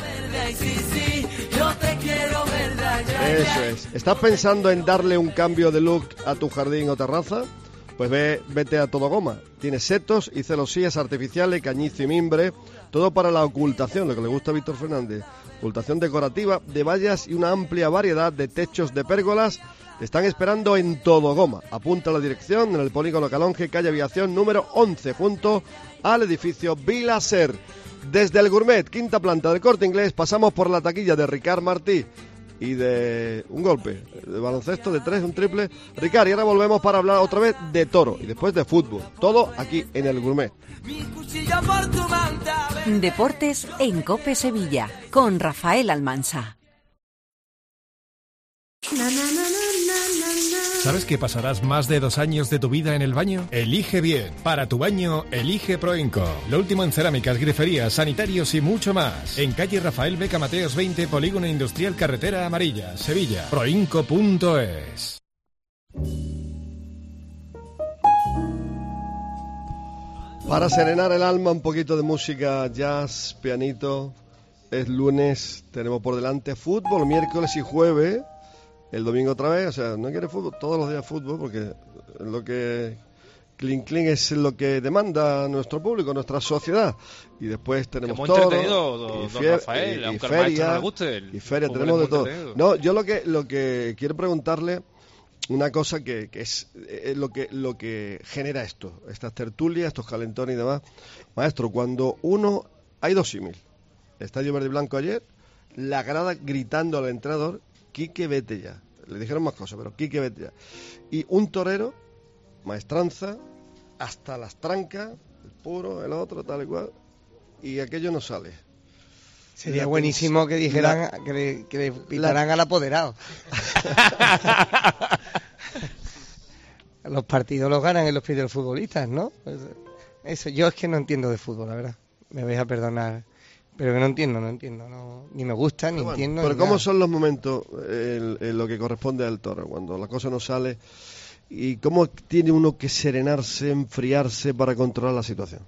Eso es. ¿Estás pensando en darle un cambio de look a tu jardín o terraza? Pues vete a Todo Goma. Tiene setos y celosías artificiales, cañizo y mimbre, todo para la ocultación, lo que le gusta a Víctor Fernández. Ocultación decorativa de vallas y una amplia variedad de techos de pérgolas. Te están esperando en Todo Goma. Apunta la dirección en el Polígono Calonge, calle Aviación número 11, junto al edificio Vilaser. Desde el Gourmet, quinta planta del Corte Inglés, pasamos por la taquilla de Ricard Martí y de un golpe, de baloncesto, de 3, un triple. Ricard, y ahora volvemos para hablar otra vez de toro y después de fútbol. Todo aquí en el Gourmet. Deportes en COPE Sevilla, con Rafael Almansa. ¿Sabes que pasarás más de 2 años de tu vida en el baño? Elige bien. Para tu baño, elige Proinco. Lo último en cerámicas, griferías, sanitarios y mucho más. En calle Rafael Beca Mateos 20, Polígono Industrial Carretera Amarilla, Sevilla. Proinco.es. Para serenar el alma, un poquito de música, jazz, pianito. Es lunes, tenemos por delante fútbol, miércoles y jueves. El domingo otra vez, o sea, no quiere fútbol, todos los días fútbol, porque es lo que Clean Clean es lo que demanda nuestro público, nuestra sociedad. Y después tenemos muy todo. entretenido, don Rafael, aunque al maestro no le guste. Y feria, tenemos de todo. No, yo lo que quiero preguntarle, una cosa que es lo que genera esto, estas tertulias, estos calentones y demás. Maestro, cuando hay dos símil. Estadio Verde y Blanco ayer, la grada gritando al entrenador, Quique, vete ya. Le dijeron más cosas, pero Quique, vete ya. Y un torero, maestranza, hasta las trancas, el puro, el otro, tal y cual, y aquello no sale. Sería buenísimo que dijeran que le pitaran al apoderado. Los partidos los ganan en los pies de los futbolistas, ¿no? Eso, yo es que no entiendo de fútbol, la verdad. Me vais a perdonar, pero que no entiendo, ni me gusta, ni entiendo. Pero ni ¿cómo nada. son los momentos en lo que corresponde al toro, cuando la cosa no sale? ¿Y cómo tiene uno que serenarse, enfriarse para controlar la situación?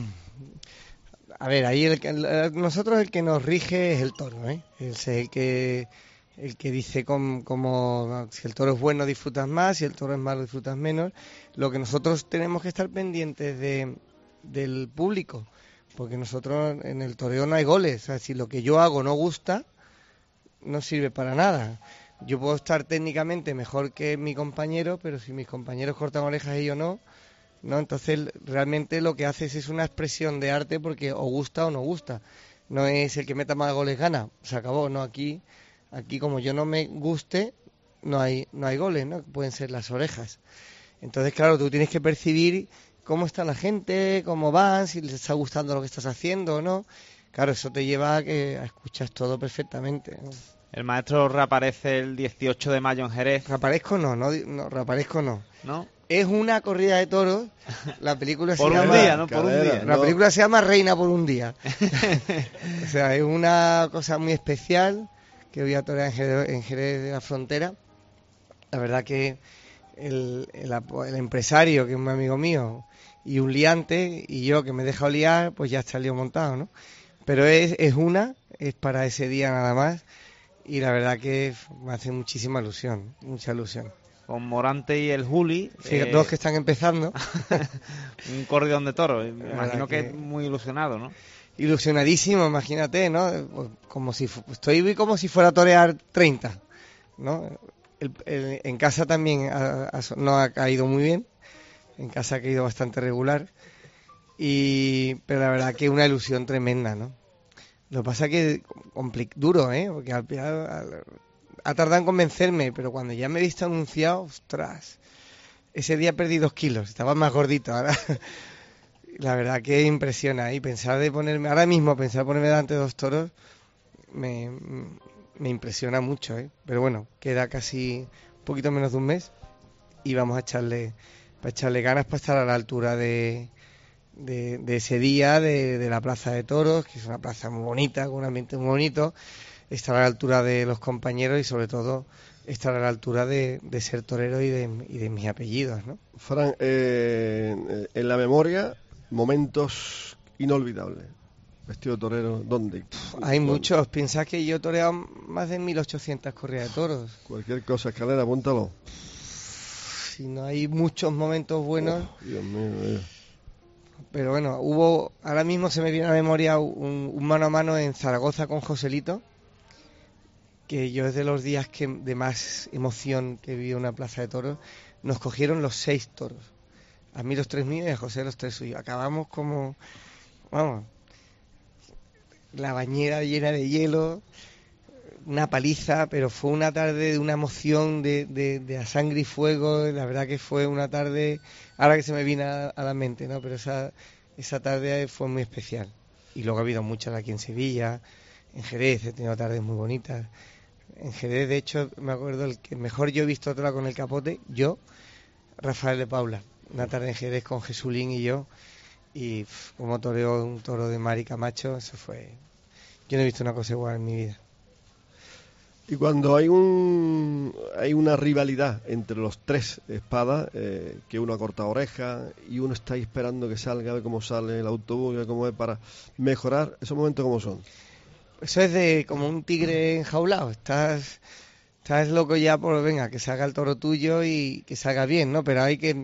A ver, ahí nosotros el que nos rige es el toro, ¿eh? Es el que dice como si el toro es bueno disfrutas más, si el toro es malo disfrutas menos. Lo que nosotros tenemos que estar pendientes del público, porque nosotros en el toreo no hay goles. O sea, si lo que yo hago no gusta, no sirve para nada. Yo puedo estar técnicamente mejor que mi compañero, pero si mis compañeros cortan orejas y yo no, entonces realmente lo que haces es una expresión de arte, porque o gusta o no gusta. No es el que meta más goles gana, se acabó. No, aquí como yo no me guste, no hay goles, ¿no? Pueden ser las orejas. Entonces, claro, tú tienes que percibir cómo está la gente, cómo van, si les está gustando lo que estás haciendo o no. Claro, eso te lleva a que escuchas todo perfectamente, ¿no? El maestro reaparece el 18 de mayo en Jerez. Reaparezco no, reaparezco no. ¿No? Es una corrida de toros. La película por se un llama... día, ¿no? Por un día. La película se llama Reina por un día. O sea, es una cosa muy especial que voy a torear en Jerez de la Frontera. La verdad que el empresario, que es un amigo mío, y un liante, y yo que me he dejado liar, pues ya está el lío montado, ¿no? Pero es para ese día nada más. Y la verdad que me hace muchísima ilusión, mucha ilusión. Con Morante y el Juli. Dos que están empezando. Un corridón de toros. Imagino que es muy ilusionado, ¿no? Ilusionadísimo, imagínate, ¿no? Estoy como si fuera a torear 30, ¿no? En casa también no ha caído muy bien. En casa ha caído bastante regular. Pero la verdad que es una ilusión tremenda, ¿no? Lo que pasa es que duro, ¿eh? Porque al final ha tardado en convencerme, pero cuando ya me he visto anunciado, ostras, ese día perdí 2 kilos, estaba más gordito. Ahora, la verdad que impresiona. Y ahora mismo pensar ponerme delante de 2 toros, me impresiona mucho, ¿eh? Pero bueno, queda casi un poquito menos de un mes y vamos a echarle ganas para estar a la altura de ese día de la Plaza de Toros, que es una plaza muy bonita, con un ambiente muy bonito, estar a la altura de los compañeros y sobre todo estar a la altura de ser torero y de mis apellidos, ¿no? Fran, en la memoria, momentos inolvidables. Vestido de torero, ¿dónde? Hay muchos. Piensa que yo he toreado más de 1800 corridas de toros. Cualquier cosa, Escalera, apúntalo. Si no hay muchos momentos buenos. Dios mío. Pero bueno, ahora mismo se me viene a la memoria un mano a mano en Zaragoza con Joselito, que yo es de los días de más emoción que vi en una plaza de toros. Nos cogieron los 6 toros, a mí los 3 míos y a José los 3 suyos. Acabamos como, vamos, la bañera llena de hielo, una paliza, pero fue una tarde de una emoción de a sangre y fuego. La verdad que fue una tarde, ahora que se me viene a la mente, ¿no? Pero esa tarde fue muy especial. Y luego ha habido muchas aquí en Sevilla, en Jerez, he tenido tardes muy bonitas. En Jerez, de hecho, me acuerdo el que mejor yo he visto toda con el capote, Rafael de Paula. Una tarde en Jerez con Jesulín y yo, y como toreó un toro de Mari Camacho, eso fue... Yo no he visto una cosa igual en mi vida. Y cuando hay una rivalidad entre los 3 espadas, que uno ha cortado orejas y uno está ahí esperando que salga, a ver cómo sale el autobús, a ver cómo es para mejorar, ¿esos momentos cómo son? Eso es como un tigre enjaulado. Estás loco ya por, venga, que salga el toro tuyo y que salga bien, ¿no? Pero hay que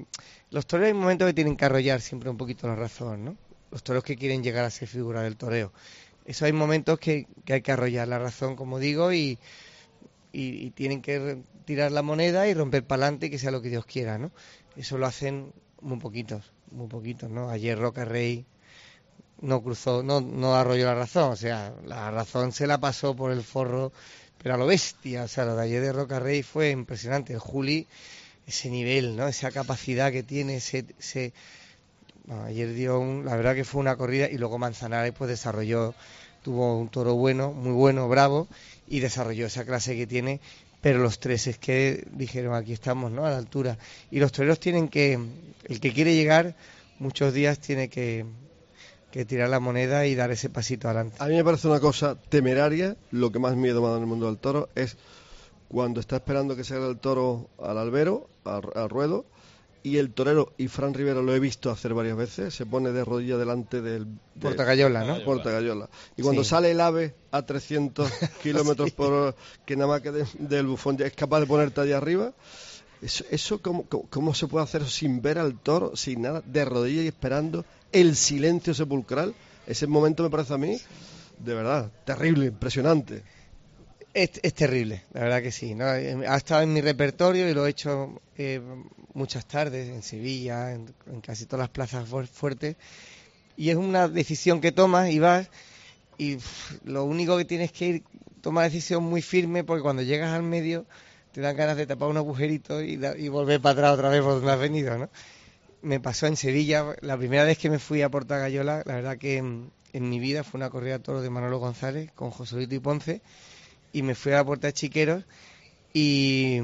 Los toreros hay momentos que tienen que arrollar siempre un poquito la razón, ¿no? Los toreros que quieren llegar a ser figura del toreo. Eso hay momentos que hay que arrollar la razón, como digo, y tienen que tirar la moneda y romper para adelante y que sea lo que Dios quiera, ¿no? Eso lo hacen muy poquitos, ¿no? Ayer Roca Rey no cruzó, no arrolló la razón, o sea, la razón se la pasó por el forro, pero a lo bestia, o sea, lo de ayer de Roca Rey fue impresionante. El Juli, ese nivel, ¿no? Esa capacidad que tiene, bueno, ayer la verdad que fue una corrida, y luego Manzanares pues desarrolló, tuvo un toro bueno, muy bueno, bravo, y desarrolló esa clase que tiene, pero los tres es que dijeron, aquí estamos, ¿no? A la altura. Y los toreros tienen que, el que quiere llegar, muchos días tiene que tirar la moneda y dar ese pasito adelante. A mí me parece una cosa temeraria. Lo que más miedo me da en el mundo del toro es cuando está esperando que salga el toro al albero, al ruedo, y el torero, y Fran Rivera lo he visto hacer varias veces, se pone de rodilla delante del Portagallola, ¿no? Portagallola. Y cuando Sí. sale el ave a 300 kilómetros por hora, que nada más que del bufón ya es capaz de ponerte allá arriba, eso ¿cómo se puede hacer sin ver al toro, sin nada, de rodillas y esperando el silencio sepulcral? Ese momento me parece a mí, de verdad, terrible, impresionante. Es terrible, la verdad que sí, ¿no? Ha estado en mi repertorio y lo he hecho muchas tardes en Sevilla, en casi todas las plazas fuertes, y es una decisión que tomas y vas, y lo único que tienes que ir, toma decisión muy firme, porque cuando llegas al medio te dan ganas de tapar un agujerito y volver para atrás otra vez por donde has venido, ¿no? Me pasó en Sevilla, la primera vez que me fui a Portagallola, la verdad que en mi vida fue una corrida de toros de Manolo González con Joselito y Ponce, y me fui a la Puerta de Chiqueros, y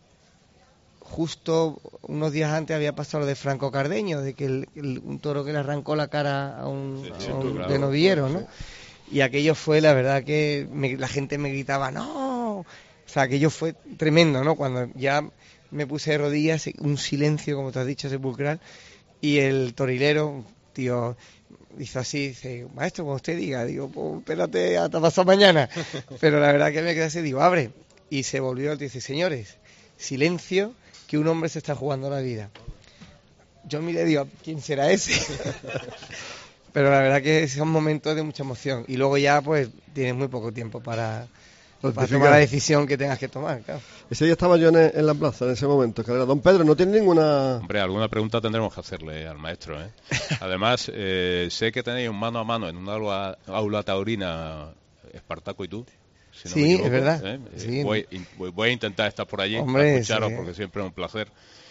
justo unos días antes había pasado lo de Franco Cardeño, de que un toro que le arrancó la cara a un de novillero, ¿no? Y aquello fue, la verdad que la gente me gritaba, ¡no! O sea, aquello fue tremendo, ¿no? Cuando ya me puse de rodillas, un silencio, como te has dicho, sepulcral, y el torilero, tío, hizo así, dice, maestro, como usted diga, digo, pues espérate hasta pasado mañana. Pero la verdad que me quedé así, digo, abre. Y se volvió, dice, señores, silencio, que un hombre se está jugando la vida. Yo miré, digo, ¿quién será ese? Pero la verdad que son momentos de mucha emoción. Y luego ya, pues, tienes muy poco tiempo para tomar la decisión que tengas que tomar, claro. Ese día estaba yo en la plaza, en ese momento. Don Pedro, ¿no tiene ninguna...? Hombre, alguna pregunta tendremos que hacerle al maestro, ¿eh? Además, sé que tenéis un mano a mano en una aula taurina, Espartaco y tú. Si no sí, me equivoco, es verdad. ¿eh? Sí. Voy a intentar estar por allí, Hombre, para escucharos, sí. porque siempre es un placer.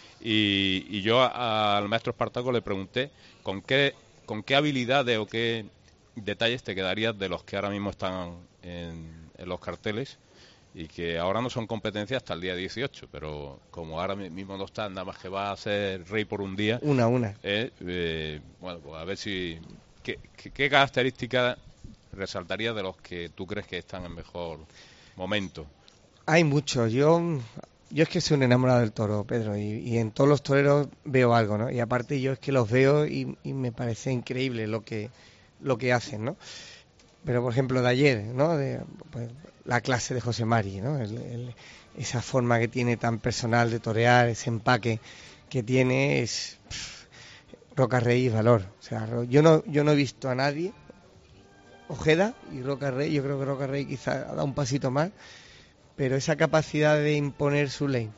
Y yo al maestro Espartaco le pregunté con qué habilidades o qué detalles te quedarías de los que ahora mismo están en los carteles y que ahora no son competencias hasta el día 18, pero como ahora mismo no están, nada más que va a ser rey por un día. Una. Bueno, pues a ver si... ¿Qué características resaltarías de los que tú crees que están en mejor momento? Hay muchos. Yo es que soy un enamorado del toro, Pedro, y en todos los toreros veo algo, ¿no? Y aparte yo es que los veo y me parece increíble lo que hacen, ¿no? Pero por ejemplo de ayer, ¿no? Pues, la clase de José Mari, ¿no? Esa forma que tiene tan personal de torear, ese empaque que tiene es Roca Rey y valor. O sea, yo no he visto a nadie, Ojeda y Roca Rey, yo creo que Roca Rey quizá ha dado un pasito más, pero esa capacidad de imponer su ley,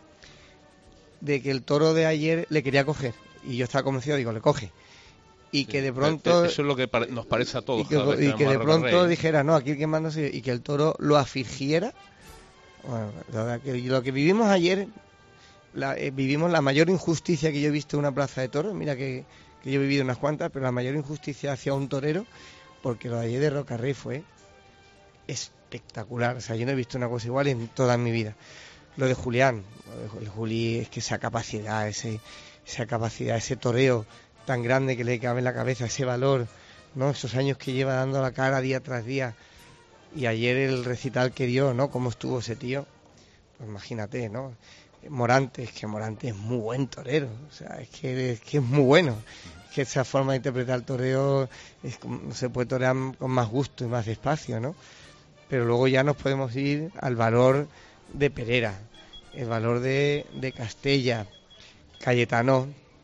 de que el toro de ayer le quería coger, y yo estaba convencido, digo, le coge, y que de pronto... Eso es lo que nos parece a todos. Y que de pronto dijera, no, aquí el que manda soy yo, y que el toro lo afligiera. Bueno, lo que vivimos ayer, vivimos la mayor injusticia que yo he visto en una plaza de toros. Mira que yo he vivido unas cuantas, pero la mayor injusticia hacia un torero, porque lo de ayer de Roca Rey fue espectacular. O sea, yo no he visto una cosa igual en toda mi vida. Lo de Julián, el Juli, es que esa capacidad, ese toreo tan grande que le cabe en la cabeza, ese valor, ¿no? Esos años que lleva dando la cara día tras día. Y ayer el recital que dio, ¿no? Cómo estuvo ese tío, pues imagínate, ¿no? Morante es muy buen torero, o sea, es que es muy bueno. Es que esa forma de interpretar el toreo se puede torear con más gusto y más despacio, ¿no? Pero luego ya nos podemos ir al valor de Perera, el valor de Castella, Cayetano,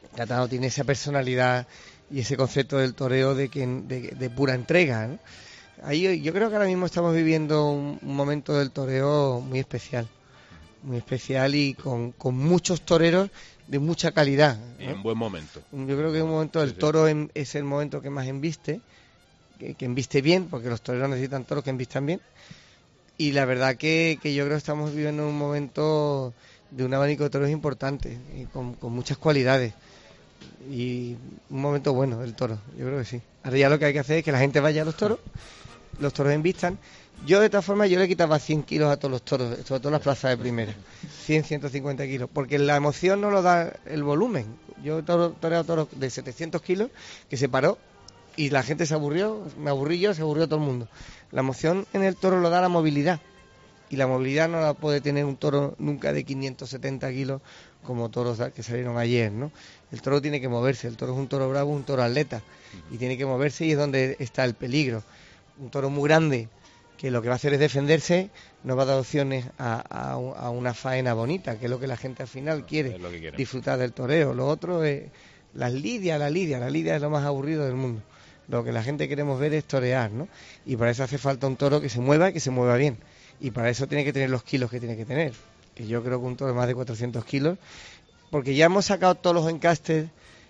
Caetano tiene esa personalidad y ese concepto del toreo de pura entrega, ¿no? Ahí yo creo que ahora mismo estamos viviendo un momento del toreo muy especial y con muchos toreros de mucha calidad, ¿no? Y en buen momento. Yo creo que es un momento del toro es el momento que más embiste, que embiste bien, porque los toreros necesitan toros que embistan bien. Y la verdad que yo creo que estamos viviendo un momento de un abanico de toros importante y con muchas cualidades. Y un momento bueno del toro, yo creo que sí. Ahora ya lo que hay que hacer es que la gente vaya a los toros embistan. Yo de todas formas yo le quitaba 100 kilos a todos los toros, sobre todo en las plazas de primera, 100, 150 kilos, porque la emoción no lo da el volumen. Yo toreado toros de 700 kilos que se paró y la gente se aburrió, me aburrí yo, se aburrió todo el mundo. La emoción en el toro lo da la movilidad, y la movilidad no la puede tener un toro nunca de 570 kilos como toros que salieron ayer, ¿no? El toro tiene que moverse, el toro es un toro bravo, un toro atleta, y tiene que moverse, y es donde está el peligro. Un toro muy grande que lo que va a hacer es defenderse, no va a dar opciones a una faena bonita, que es lo que la gente al final quiere, disfrutar del toreo. Lo otro es la lidia es lo más aburrido del mundo. Lo que la gente queremos ver es torear, ¿no? Y para eso hace falta un toro que se mueva y que se mueva bien. Y para eso tiene que tener los kilos que tiene que tener. Que yo creo que un toro de más de 400 kilos, porque ya hemos sacado todos los encastes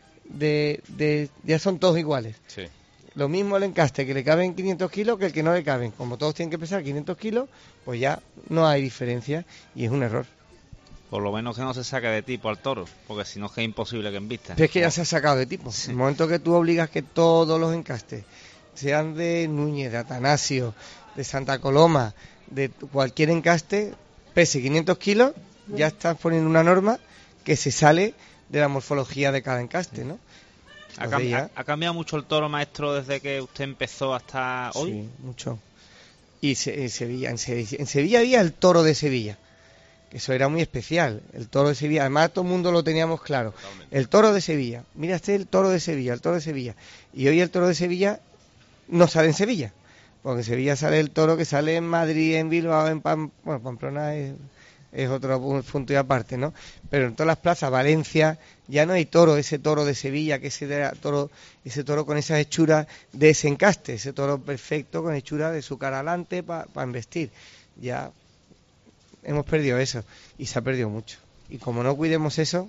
ya son todos iguales. Sí. Lo mismo el encaste que le caben 500 kilos que el que no le caben. Como todos tienen que pesar 500 kilos, pues ya no hay diferencia y es un error. Por lo menos que no se saque de tipo al toro, porque si no es que es imposible que embista. Pero es que ya se ha sacado de tipo. Sí. En el momento que tú obligas que todos los encastes, sean de Núñez, de Atanasio, de Santa Coloma, de cualquier encaste, pese 500 kilos, ya estás poniendo una norma que se sale de la morfología de cada encaste, ¿no? ¿Ha cambiado mucho el toro, maestro, desde que usted empezó hasta hoy? Sí, mucho. Y en Sevilla había el toro de Sevilla. Eso era muy especial, el toro de Sevilla. Además, todo el mundo lo teníamos claro. El toro de Sevilla. Mira, el toro de Sevilla, el toro de Sevilla. Y hoy el toro de Sevilla no sale en Sevilla. Porque en Sevilla sale el toro que sale en Madrid, en Bilbao, en Pamplona es otro punto y aparte, ¿no? Pero en todas las plazas, Valencia, ya no hay toro, ese toro de Sevilla, que ese toro con esas hechuras de ese encaste, ese toro perfecto con hechura de su cara adelante para embestir. Ya hemos perdido eso y se ha perdido mucho. Y como no cuidemos eso,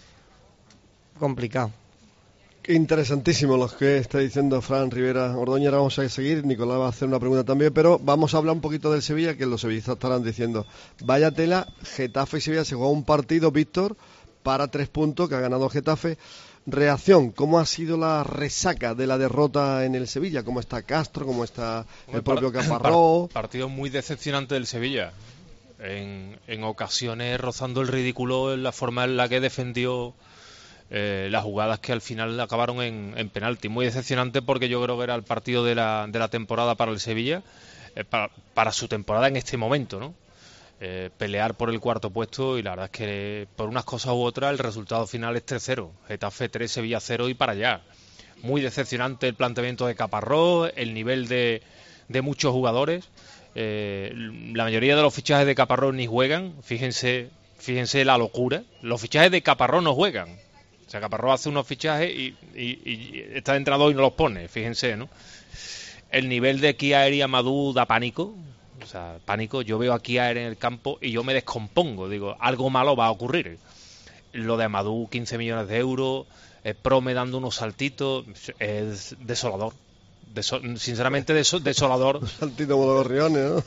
complicado. Interesantísimo lo que está diciendo Fran Rivera Ordóñez. Ahora vamos a seguir, Nicolás va a hacer una pregunta también, pero vamos a hablar un poquito del Sevilla, que los sevillistas estarán diciendo, vaya tela, Getafe y Sevilla se jugó un partido, Víctor, para 3 puntos, que ha ganado Getafe. Reacción, ¿cómo ha sido la resaca de la derrota en el Sevilla? ¿Cómo está Castro? ¿Cómo está el propio Caparrós? Partido muy decepcionante del Sevilla, en ocasiones rozando el ridículo en la forma en la que defendió las jugadas que al final acabaron en penalti. Muy decepcionante, porque yo creo que era el partido de la temporada para el Sevilla, para su temporada en este momento, ¿no? Pelear por el cuarto puesto, y la verdad es que por unas cosas u otras el resultado final es 3-0, Getafe 3, Sevilla 0 y para allá. Muy decepcionante el planteamiento de Caparrós, el nivel de muchos jugadores. La mayoría de los fichajes de Caparrós ni juegan. Fíjense la locura, los fichajes de Caparrós no juegan. O sea, Caparrós hace unos fichajes y está de entrenador y no los pone, fíjense, ¿no? El nivel de Kiaer y Amadou da pánico. O sea, pánico. Yo veo a Kiaer en el campo y yo me descompongo. Digo, algo malo va a ocurrir. Lo de Amadou, 15 millones de euros, Prome dando unos saltitos, es desolador. Sinceramente, desolador. Un saltito como los gorriones, ¿no?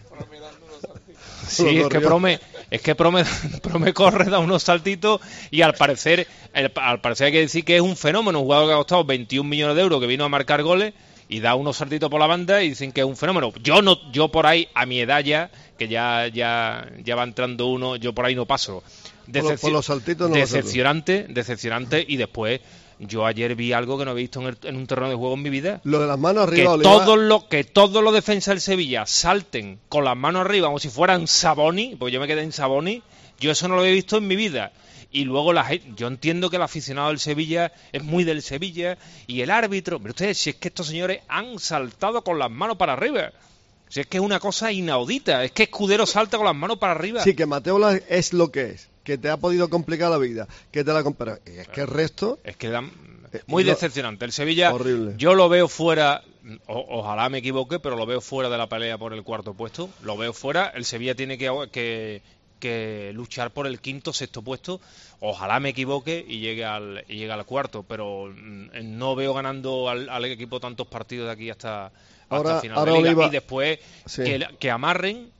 Sí, es que Prome corre, da unos saltitos, y al parecer hay que decir que es un fenómeno, un jugador que ha costado 21 millones de euros, que vino a marcar goles y da unos saltitos por la banda y dicen que es un fenómeno. Yo por ahí, a mi edad ya, que ya va entrando uno, yo por ahí no paso. Por los saltitos no. Decepcionante, y después yo ayer vi algo que no he visto en un terreno de juego en mi vida. Lo de las manos arriba. Que todos los defensas del Sevilla salten con las manos arriba como si fueran Saboni, porque yo me quedé en Saboni. Yo eso no lo había visto en mi vida. Y luego yo entiendo que el aficionado del Sevilla es muy del Sevilla, y el árbitro, pero ustedes, si es que estos señores han saltado con las manos para arriba. Si es que es una cosa inaudita, es que Escudero salta con las manos para arriba. Sí, que Mateola es lo que es. que te ha podido complicar la vida, que te la compara. Y es que el resto... Es que muy decepcionante. El Sevilla, horrible. Yo lo veo fuera, ojalá me equivoque, pero lo veo fuera de la pelea por el cuarto puesto. Lo veo fuera. El Sevilla tiene que luchar por el quinto, sexto puesto. Ojalá me equivoque y llegue al cuarto, pero no veo ganando al equipo tantos partidos de aquí hasta el final de Liga. Y después sí. que amarren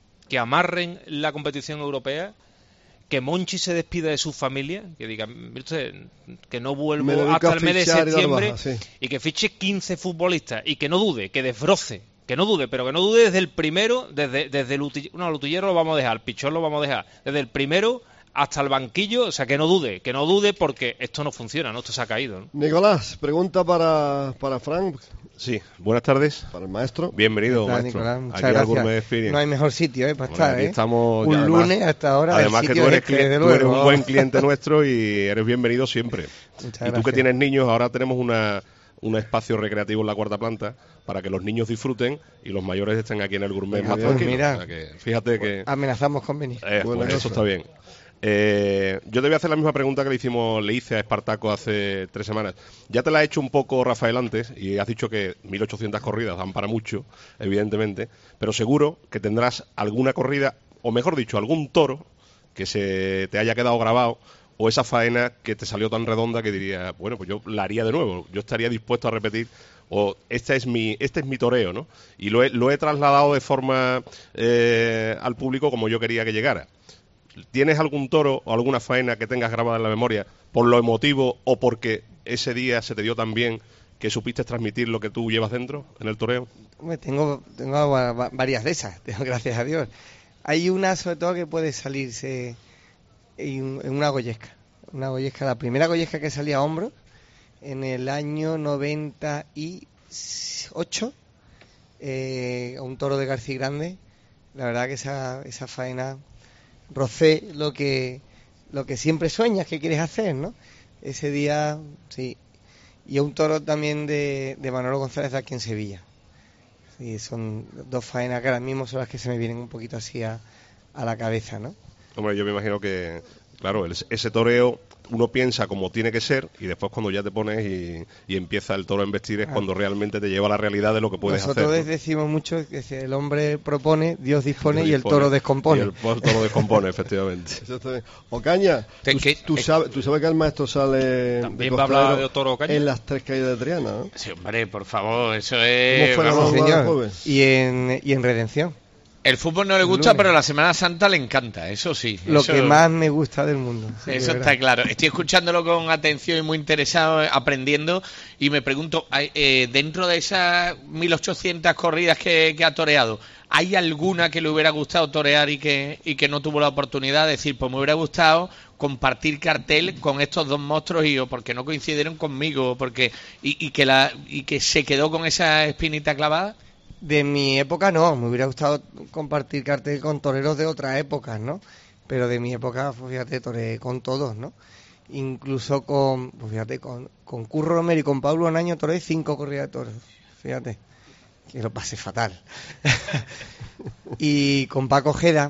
la competición europea, que Monchi se despida de su familia, que diga, que no vuelvo hasta el mes de septiembre, y que fiche 15 futbolistas, y que no dude, que desbroce, pero que no dude desde el primero, desde Lutillero lo vamos a dejar, el Pichón lo vamos a dejar, desde el primero hasta el banquillo, o sea, que no dude porque esto no funciona, ¿no? Esto se ha caído, ¿no? Nicolás, pregunta para Frank. Sí, buenas tardes. Para el maestro. Bienvenido, maestro. Nicolás, muchas aquí gracias. No hay mejor sitio para estar, aquí estamos, un además, lunes hasta ahora. Además que tú eres un buen cliente nuestro y eres bienvenido siempre. Muchas y tú gracias. que tienes niños, ahora tenemos un espacio recreativo en la cuarta planta para que los niños disfruten y los mayores estén aquí en el gourmet más tranquilos. Mira, o sea que, fíjate que amenazamos con venir. Pues eso está bien. Yo te voy a hacer la misma pregunta que le hice a Espartaco hace 3 semanas. Ya te la he hecho un poco, Rafael, antes, y has dicho que 1.800 corridas dan para mucho, evidentemente, pero seguro que tendrás alguna corrida, o mejor dicho, algún toro que se te haya quedado grabado, o esa faena que te salió tan redonda que diría, bueno, pues yo la haría de nuevo, yo estaría dispuesto a repetir, o este es mi toreo, ¿no? Y lo he trasladado de forma al público como yo quería que llegara. ¿Tienes algún toro o alguna faena que tengas grabada en la memoria por lo emotivo o porque ese día se te dio tan bien que supiste transmitir lo que tú llevas dentro en el toreo? Tengo varias de esas, gracias a Dios. Hay una sobre todo que puede salirse en una goyesca. La primera goyesca que salía a hombros en el año 98, un toro de García Grande. La verdad que esa faena rocé lo que siempre sueñas que quieres hacer, ¿no? Ese día, sí. Y un toro también de Manolo González de aquí en Sevilla. Sí, son 2 faenas que ahora mismo son las que se me vienen un poquito así a la cabeza, ¿no? Hombre, yo me imagino que, claro, ese toreo uno piensa como tiene que ser y después cuando ya te pones y empieza el toro a embestir es cuando realmente te lleva a la realidad de lo que puedes hacer. Nosotros decimos mucho que el hombre propone, Dios dispone y el toro descompone. Y el toro descompone, efectivamente. Ocaña, tú sabes que el maestro sale también va a hablar de toro Ocaña en las 3 caídas de Triana, ¿no? Sí, hombre, por favor, eso es... ¿Cómo fue señor? Y en Redención. El fútbol no le gusta, pero la Semana Santa le encanta, eso sí. Lo que más me gusta del mundo. Sí, eso está claro. Estoy escuchándolo con atención y muy interesado, aprendiendo, y me pregunto, dentro de esas 1.800 corridas que ha toreado, ¿hay alguna que le hubiera gustado torear y que no tuvo la oportunidad de decir, pues me hubiera gustado compartir cartel con estos 2 monstruos o porque no coincidieron conmigo, porque y que se quedó con esa espinita clavada? De mi época no, me hubiera gustado compartir cartel con toreros de otras épocas, ¿no? Pero de mi época, pues fíjate, toreé con todos, ¿no? Incluso con Curro Romero y con Pablo Anaño toreé 5 corridas de toros, fíjate, que lo pasé fatal. Y con Paco Ojeda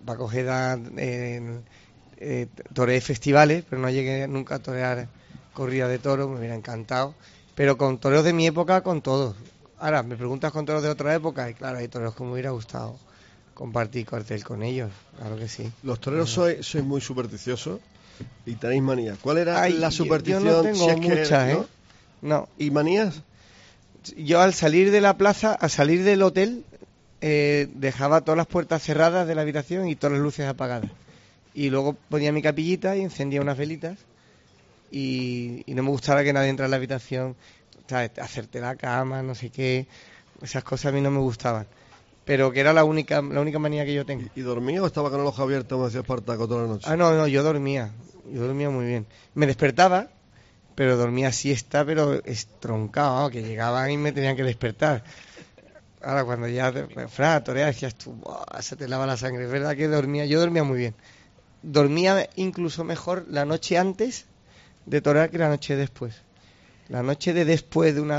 toreé festivales, pero no llegué nunca a torear corrida de toros, me hubiera encantado. Pero con toreros de mi época, con todos. Ahora, me preguntas con toros de otra época y claro, hay toreros que me hubiera gustado compartir cartel con ellos, claro que sí. Los toreros sois muy supersticiosos y tenéis manías. ¿Cuál era la superstición? Yo no tengo muchas, ¿no? No. ¿Y manías? Yo al salir de la plaza, al salir del hotel, dejaba todas las puertas cerradas de la habitación y todas las luces apagadas. Y luego ponía mi capillita y encendía unas velitas y no me gustaba que nadie entrara en la habitación. ¿Sabes? Hacerte la cama, no sé qué, esas cosas a mí no me gustaban, pero que era la única manía que yo tengo. ¿Y dormía o estaba con el ojo abierto, como decía Espartaco, toda la noche? No, yo dormía muy bien. Me despertaba, pero dormía siesta, pero estroncado, que llegaban y me tenían que despertar. Ahora cuando ya, torear, decías tú, se te lava la sangre. Es verdad que yo dormía muy bien. Dormía incluso mejor la noche antes de torear que la noche después. La noche de después de una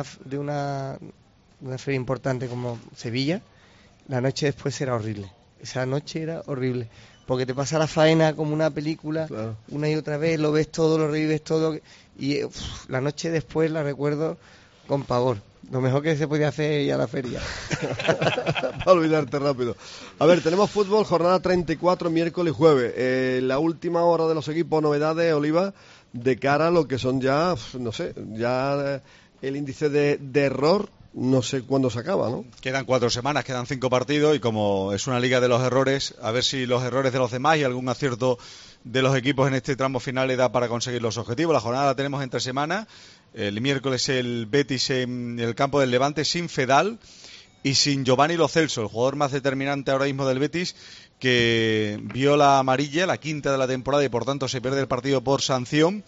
feria importante como Sevilla, la noche después era horrible. Esa noche era horrible. porque te pasa la faena como una película, Claro. una y otra vez, lo ves todo, lo revives todo, y la noche después la recuerdo con pavor. Lo mejor que se podía hacer es ir a la feria. Para olvidarte rápido. A ver, tenemos fútbol, jornada 34, miércoles y jueves. La última hora de los equipos, novedades, Oliva, de cara a lo que son ya, no sé, ya el índice de error, no sé cuándo se acaba, ¿no? Quedan 4 semanas, quedan 5 partidos y como es una liga de los errores, a ver si los errores de los demás y algún acierto de los equipos en este tramo final le da para conseguir los objetivos. La jornada la tenemos entre semanas. El miércoles el Betis en el campo del Levante sin Fedal y sin Giovanni Lo Celso, el jugador más determinante ahora mismo del Betis, que vio la amarilla, la quinta de la temporada, y por tanto se pierde el partido por sanción.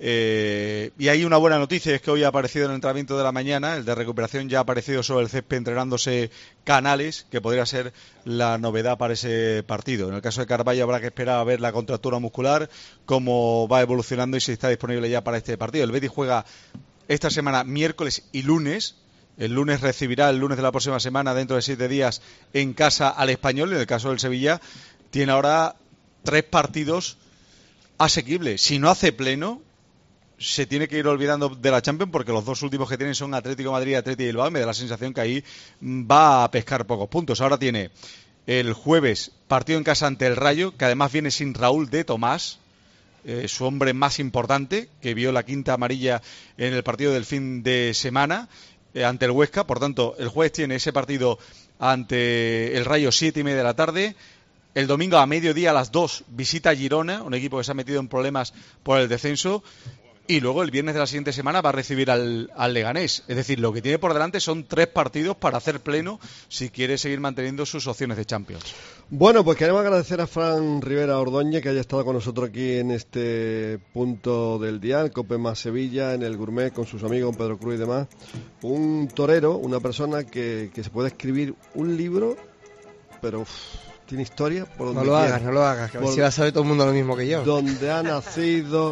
Y hay una buena noticia, es que hoy ha aparecido en el entrenamiento de la mañana, el de recuperación ya ha aparecido sobre el césped entrenándose Canales, que podría ser la novedad para ese partido. En el caso de Carballo habrá que esperar a ver la contractura muscular, cómo va evolucionando y si está disponible ya para este partido. El Betis juega esta semana miércoles y lunes. El lunes recibirá, el lunes de la próxima semana, dentro de 7 días, en casa al Español. En el caso del Sevilla tiene ahora 3 partidos asequibles. Si no hace pleno, se tiene que ir olvidando de la Champions, porque los 2 últimos que tienen son Atlético de Madrid y Atlético de Bilbao. Me da la sensación que ahí va a pescar pocos puntos. Ahora tiene el jueves partido en casa ante el Rayo, que además viene sin Raúl de Tomás, su hombre más importante, que vio la quinta amarilla en el partido del fin de semana ante el Huesca. Por tanto, el jueves tiene ese partido ante el Rayo 7:30 de la tarde. El domingo a mediodía a las 2 visita Girona, un equipo que se ha metido en problemas por el descenso. Y luego el viernes de la siguiente semana va a recibir al Leganés. Es decir, lo que tiene por delante son 3 partidos para hacer pleno si quiere seguir manteniendo sus opciones de Champions. Bueno, pues queremos agradecer a Fran Rivera Ordóñez que haya estado con nosotros aquí en este punto del día, el Cope Más Sevilla, en el Gourmet, con sus amigos, con Pedro Cruz y demás. Un torero, una persona que se puede escribir un libro, pero tiene historia por donde no lo hagas, que a ver si va a saber todo el mundo lo mismo que yo. Donde ha nacido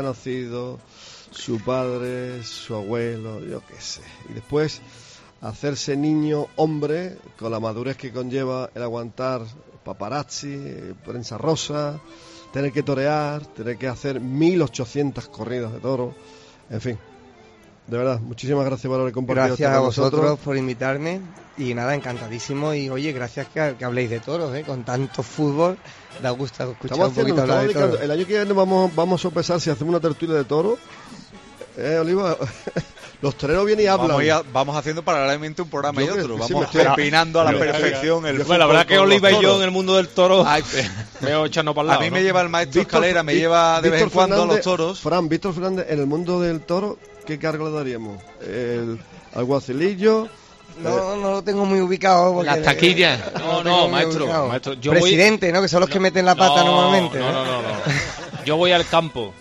su padre, su abuelo, yo qué sé. Y después hacerse niño hombre con la madurez que conlleva el aguantar paparazzi, prensa rosa, tener que torear, tener que hacer 1800 corridas de toro, en fin. De verdad, muchísimas gracias por haber compartido. Gracias a vosotros por invitarme y nada, encantadísimo. Y oye, gracias que habléis de toros, con tanto fútbol, da gusto escuchar un poquito hablar de toros. El año que viene vamos a sopesar si hacemos una tertulia de toros. Oliva, los toreros vienen y hablan. Vamos haciendo paralelamente un programa y otro. Sí, vamos opinando a la perfección. La verdad que Oliva y yo en el mundo del toro veo echando para el lado. A mí me lleva el maestro Escalera, me lleva de vez en cuando a los toros. Fran, Víctor Fernández, en el mundo del toro, ¿qué cargo le daríamos? ¿El alguacilillo? No lo tengo muy ubicado. Las taquillas. No, maestro. Yo presidente, ¿no? Que son los que meten la pata normalmente. No. Yo voy al campo,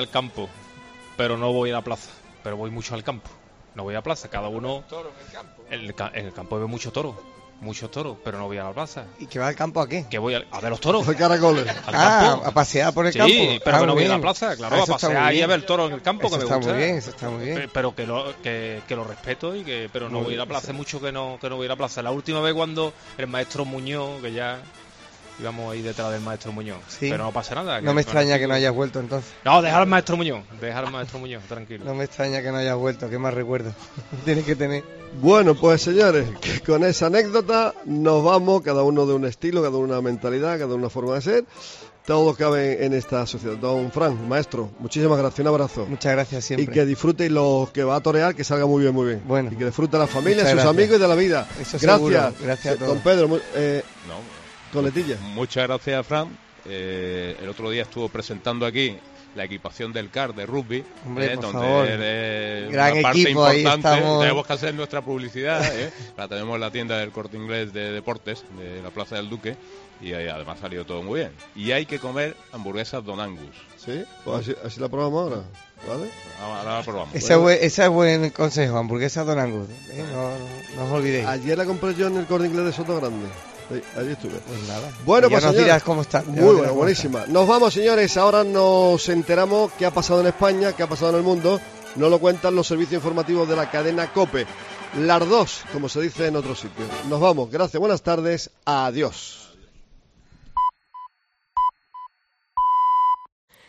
pero no voy a la plaza. Pero voy mucho al campo. No voy a la plaza, cada uno. En el campo veo muchos toros, pero no voy a la plaza. ¿Y que va al campo a qué? Que voy a ver los toros. De caracoles. A pasear por el campo. Sí, pero que no voy a la plaza, claro, a pasear y a ver toros en el campo, eso que me está gusta. Muy bien, eso está muy bien. Pero que lo respeto pero no voy a la plaza. Hace mucho que no voy a la plaza. La última vez cuando el maestro Muñoz, que ya íbamos ahí detrás del maestro Muñoz, sí. Pero no pasa nada. No me extraña que no hayas vuelto entonces. No, dejar al maestro Muñoz, tranquilo. No me extraña que no hayas vuelto, qué más recuerdo tienes que tener. Bueno, pues señores, que con esa anécdota nos vamos, cada uno de un estilo, cada uno una mentalidad, cada uno una forma de ser. Todo cabe en esta sociedad. Don Fran, maestro, muchísimas gracias, un abrazo. Muchas gracias siempre. Y que disfrute, y los que va a torear, que salga muy bien. Bueno. Y que disfrute la familia, sus amigos y de la vida. Eso gracias. Seguro. Gracias a todos. Don Pedro, Coletilla. Muchas gracias, Fran. El otro día estuvo presentando aquí la equipación del CAR de rugby, hombre, por donde favor. Gran una parte equipo, importante. Ahí estamos... Tenemos que hacer nuestra publicidad. La tenemos en la tienda del Corte Inglés de Deportes, de la Plaza del Duque, y ahí además salió todo muy bien. Y hay que comer hamburguesas Don Angus. Sí, pues así la probamos ahora, ¿vale? Ahora la probamos. Ese es buen consejo, hamburguesas Don Angus. No os olvidéis. Ayer la compré yo en el Corte Inglés de Soto Grande. Sí, allí estuve. Pues nada. Bueno, pues nos dirás cómo está. Muy buena, buenísima. Nos vamos, señores. Ahora nos enteramos qué ha pasado en España, qué ha pasado en el mundo. Nos lo cuentan los servicios informativos de la cadena COPE. Las dos, como se dice en otros sitios. Nos vamos. Gracias, buenas tardes. Adiós.